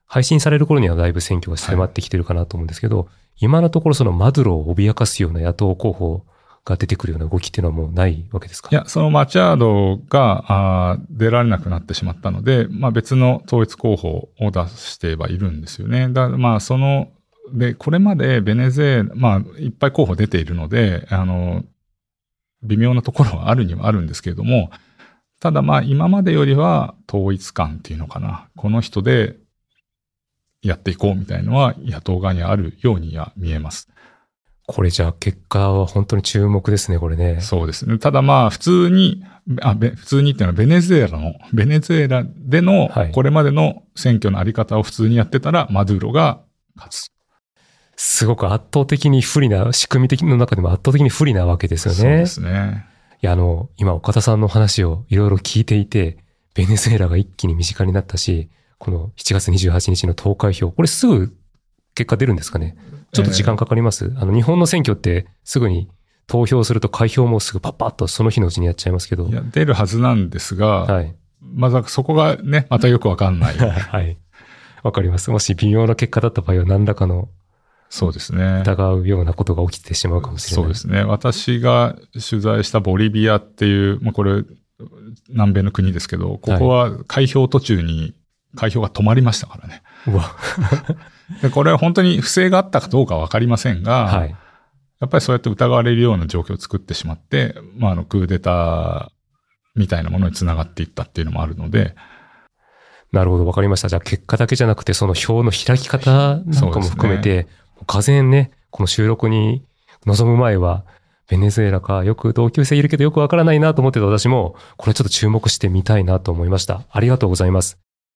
配信される頃にはだいぶ選挙が迫ってきてるかなと思うんですけど、今のところそのマドゥロを脅かすような野党候補が出てくるような動きっていうのはもうないわけですか？ いや、そのマチャードが出られなくなってしまったので、別の統一候補を出してはいるんですよね。で、これまでベネズエラ、いっぱい候補出ているので、微妙なところはあるにはあるんですけれども、ただ今までよりは統一感っていうのかな。この人でやっていこうみたいのは野党側にあるようには見えます。 これじゃあ結果は本当に注目ですね、これね。 そうですね。ただ普通にっていうのはベネズエラでのこれまでの選挙のあり方を普通にやってたらマドゥーロが勝つ。 すごく圧倒的に不利な、仕組み的の中でも圧倒的に不利なわけですよね。 そうですね。 いや、今岡田さんの話をいろいろ聞いていて、ベネズエラが一気に身近になったし、この7月28日の投開票、これすぐ結果出るんですかね？ちょっと時間かかります？日本の選挙ってすぐに投票すると開票もすぐパッパッとその日のうちにやっちゃいますけど。 いや、出るはずなんですが、はい。そこがね、またよくわかんない。 はい。わかります。もし微妙な結果だった場合は何らかの、 そうですね。 疑うようなことが起きてしまうかもしれない。 そうですね。私が取材したボリビアっていう、これ、南米の国ですけど、ここは開票途中に開票が止まりましたからね。 うわ。 で、これは本当に不正があったかどうかわかりませんが、はい。やっぱりそうやって疑われるような状況を作ってしまって、クーデターみたいなものにつながっていったっていうのもあるので。 なるほど、わかりました。じゃあ結果だけじゃなくて、その票の開き方なんかも含めて、俄然ね、この収録に臨む前は、ベネズエラかよく同級生いるけどよくわからないなと思ってた私も、これちょっと注目してみたいなと思いました。ありがとうございます。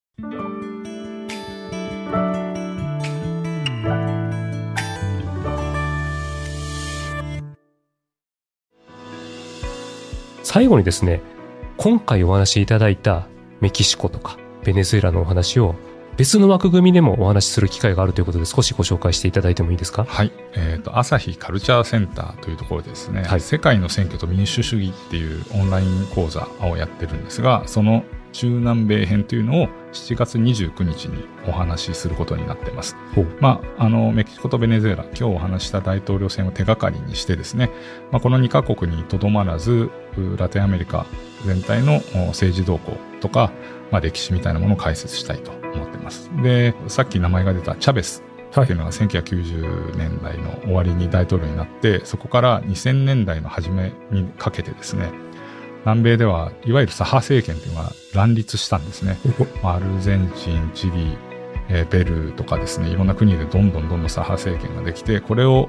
最後にですね、今回お話しいただいたメキシコとかベネズエラのお話を別の枠組みでもお話しする機会があるということで少しご紹介していただいてもいいですか？ はい。朝日カルチャーセンターというところでですね、はい、世界の選挙と民主主義っていうオンライン講座をやってるんですが、その中南米編というのを7月29日にお話しすることになっています。メキシコとベネズエラ、今日お話した大統領選を手がかりにしてですね、この2カ国にとどまらず、ラテンアメリカ全体の政治動向とか、歴史みたいなものを解説したいと思っています。で、さっき名前が出たチャベスっていうのが1990年代の終わりに大統領になって、そこから2000年代の初めにかけてですね、南米ではいわゆる左派政権というのが乱立したんですね。アルゼンチン、チリ、ペルーとかですね、いろんな国でどんどん左派政権ができて、これを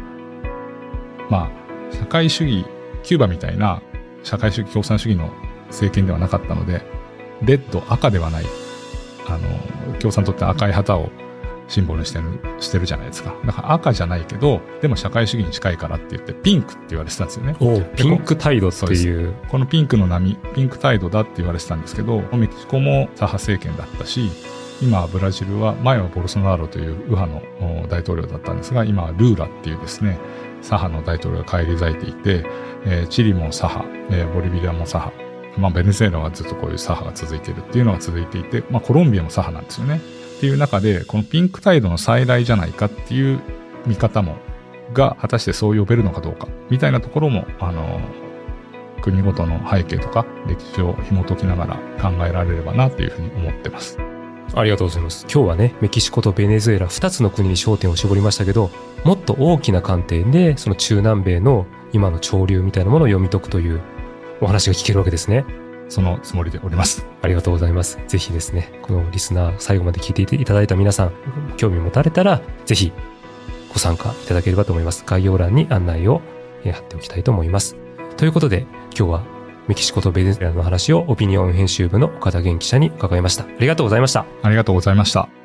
社会主義、キューバみたいな社会主義共産主義の政権ではなかったので、レッド、赤ではない、共産党って赤い旗をシンボルにしてるじゃないですか。だから赤じゃないけど、でも社会主義に近いからって言ってピンクって言われてたんですよね。 ピンクタイドっていう。 このピンクの波、ピンクタイドだって言われてたんですけど、メキシコも左派政権だったし、今ブラジルは、前はボルソナロという右派の大統領だったんですが、今はルーラっていうですね、左派の大統領が返り咲いていて、チリも左派、ボリビアも左派、ベネズエラはずっとこういう左派が続いているっていうのが続いていて、コロンビアも左派なんですよね。っていう中で、このピンクタイドの再来じゃないかっていう見方が果たしてそう呼べるのかどうかみたいなところも国ごとの背景とか歴史を紐解きながら考えられればなというふうに思ってます。 ありがとうございます。今日はね、メキシコとベネズエラ2つの国に焦点を絞りましたけど、もっと大きな観点でその中南米の今の潮流みたいなものを読み解くというお話が聞けるわけですね。 そのつもりでおります。 ありがとうございます。ぜひですね、このリスナー最後まで聞いていただいた皆さん、興味持たれたらぜひご参加いただければと思います。概要欄に案内を貼っておきたいと思います。ということで、今日はメキシコとベネズエラの話をオピニオン編集部の岡田元記者に伺いました。ありがとうございました。 ありがとうございました。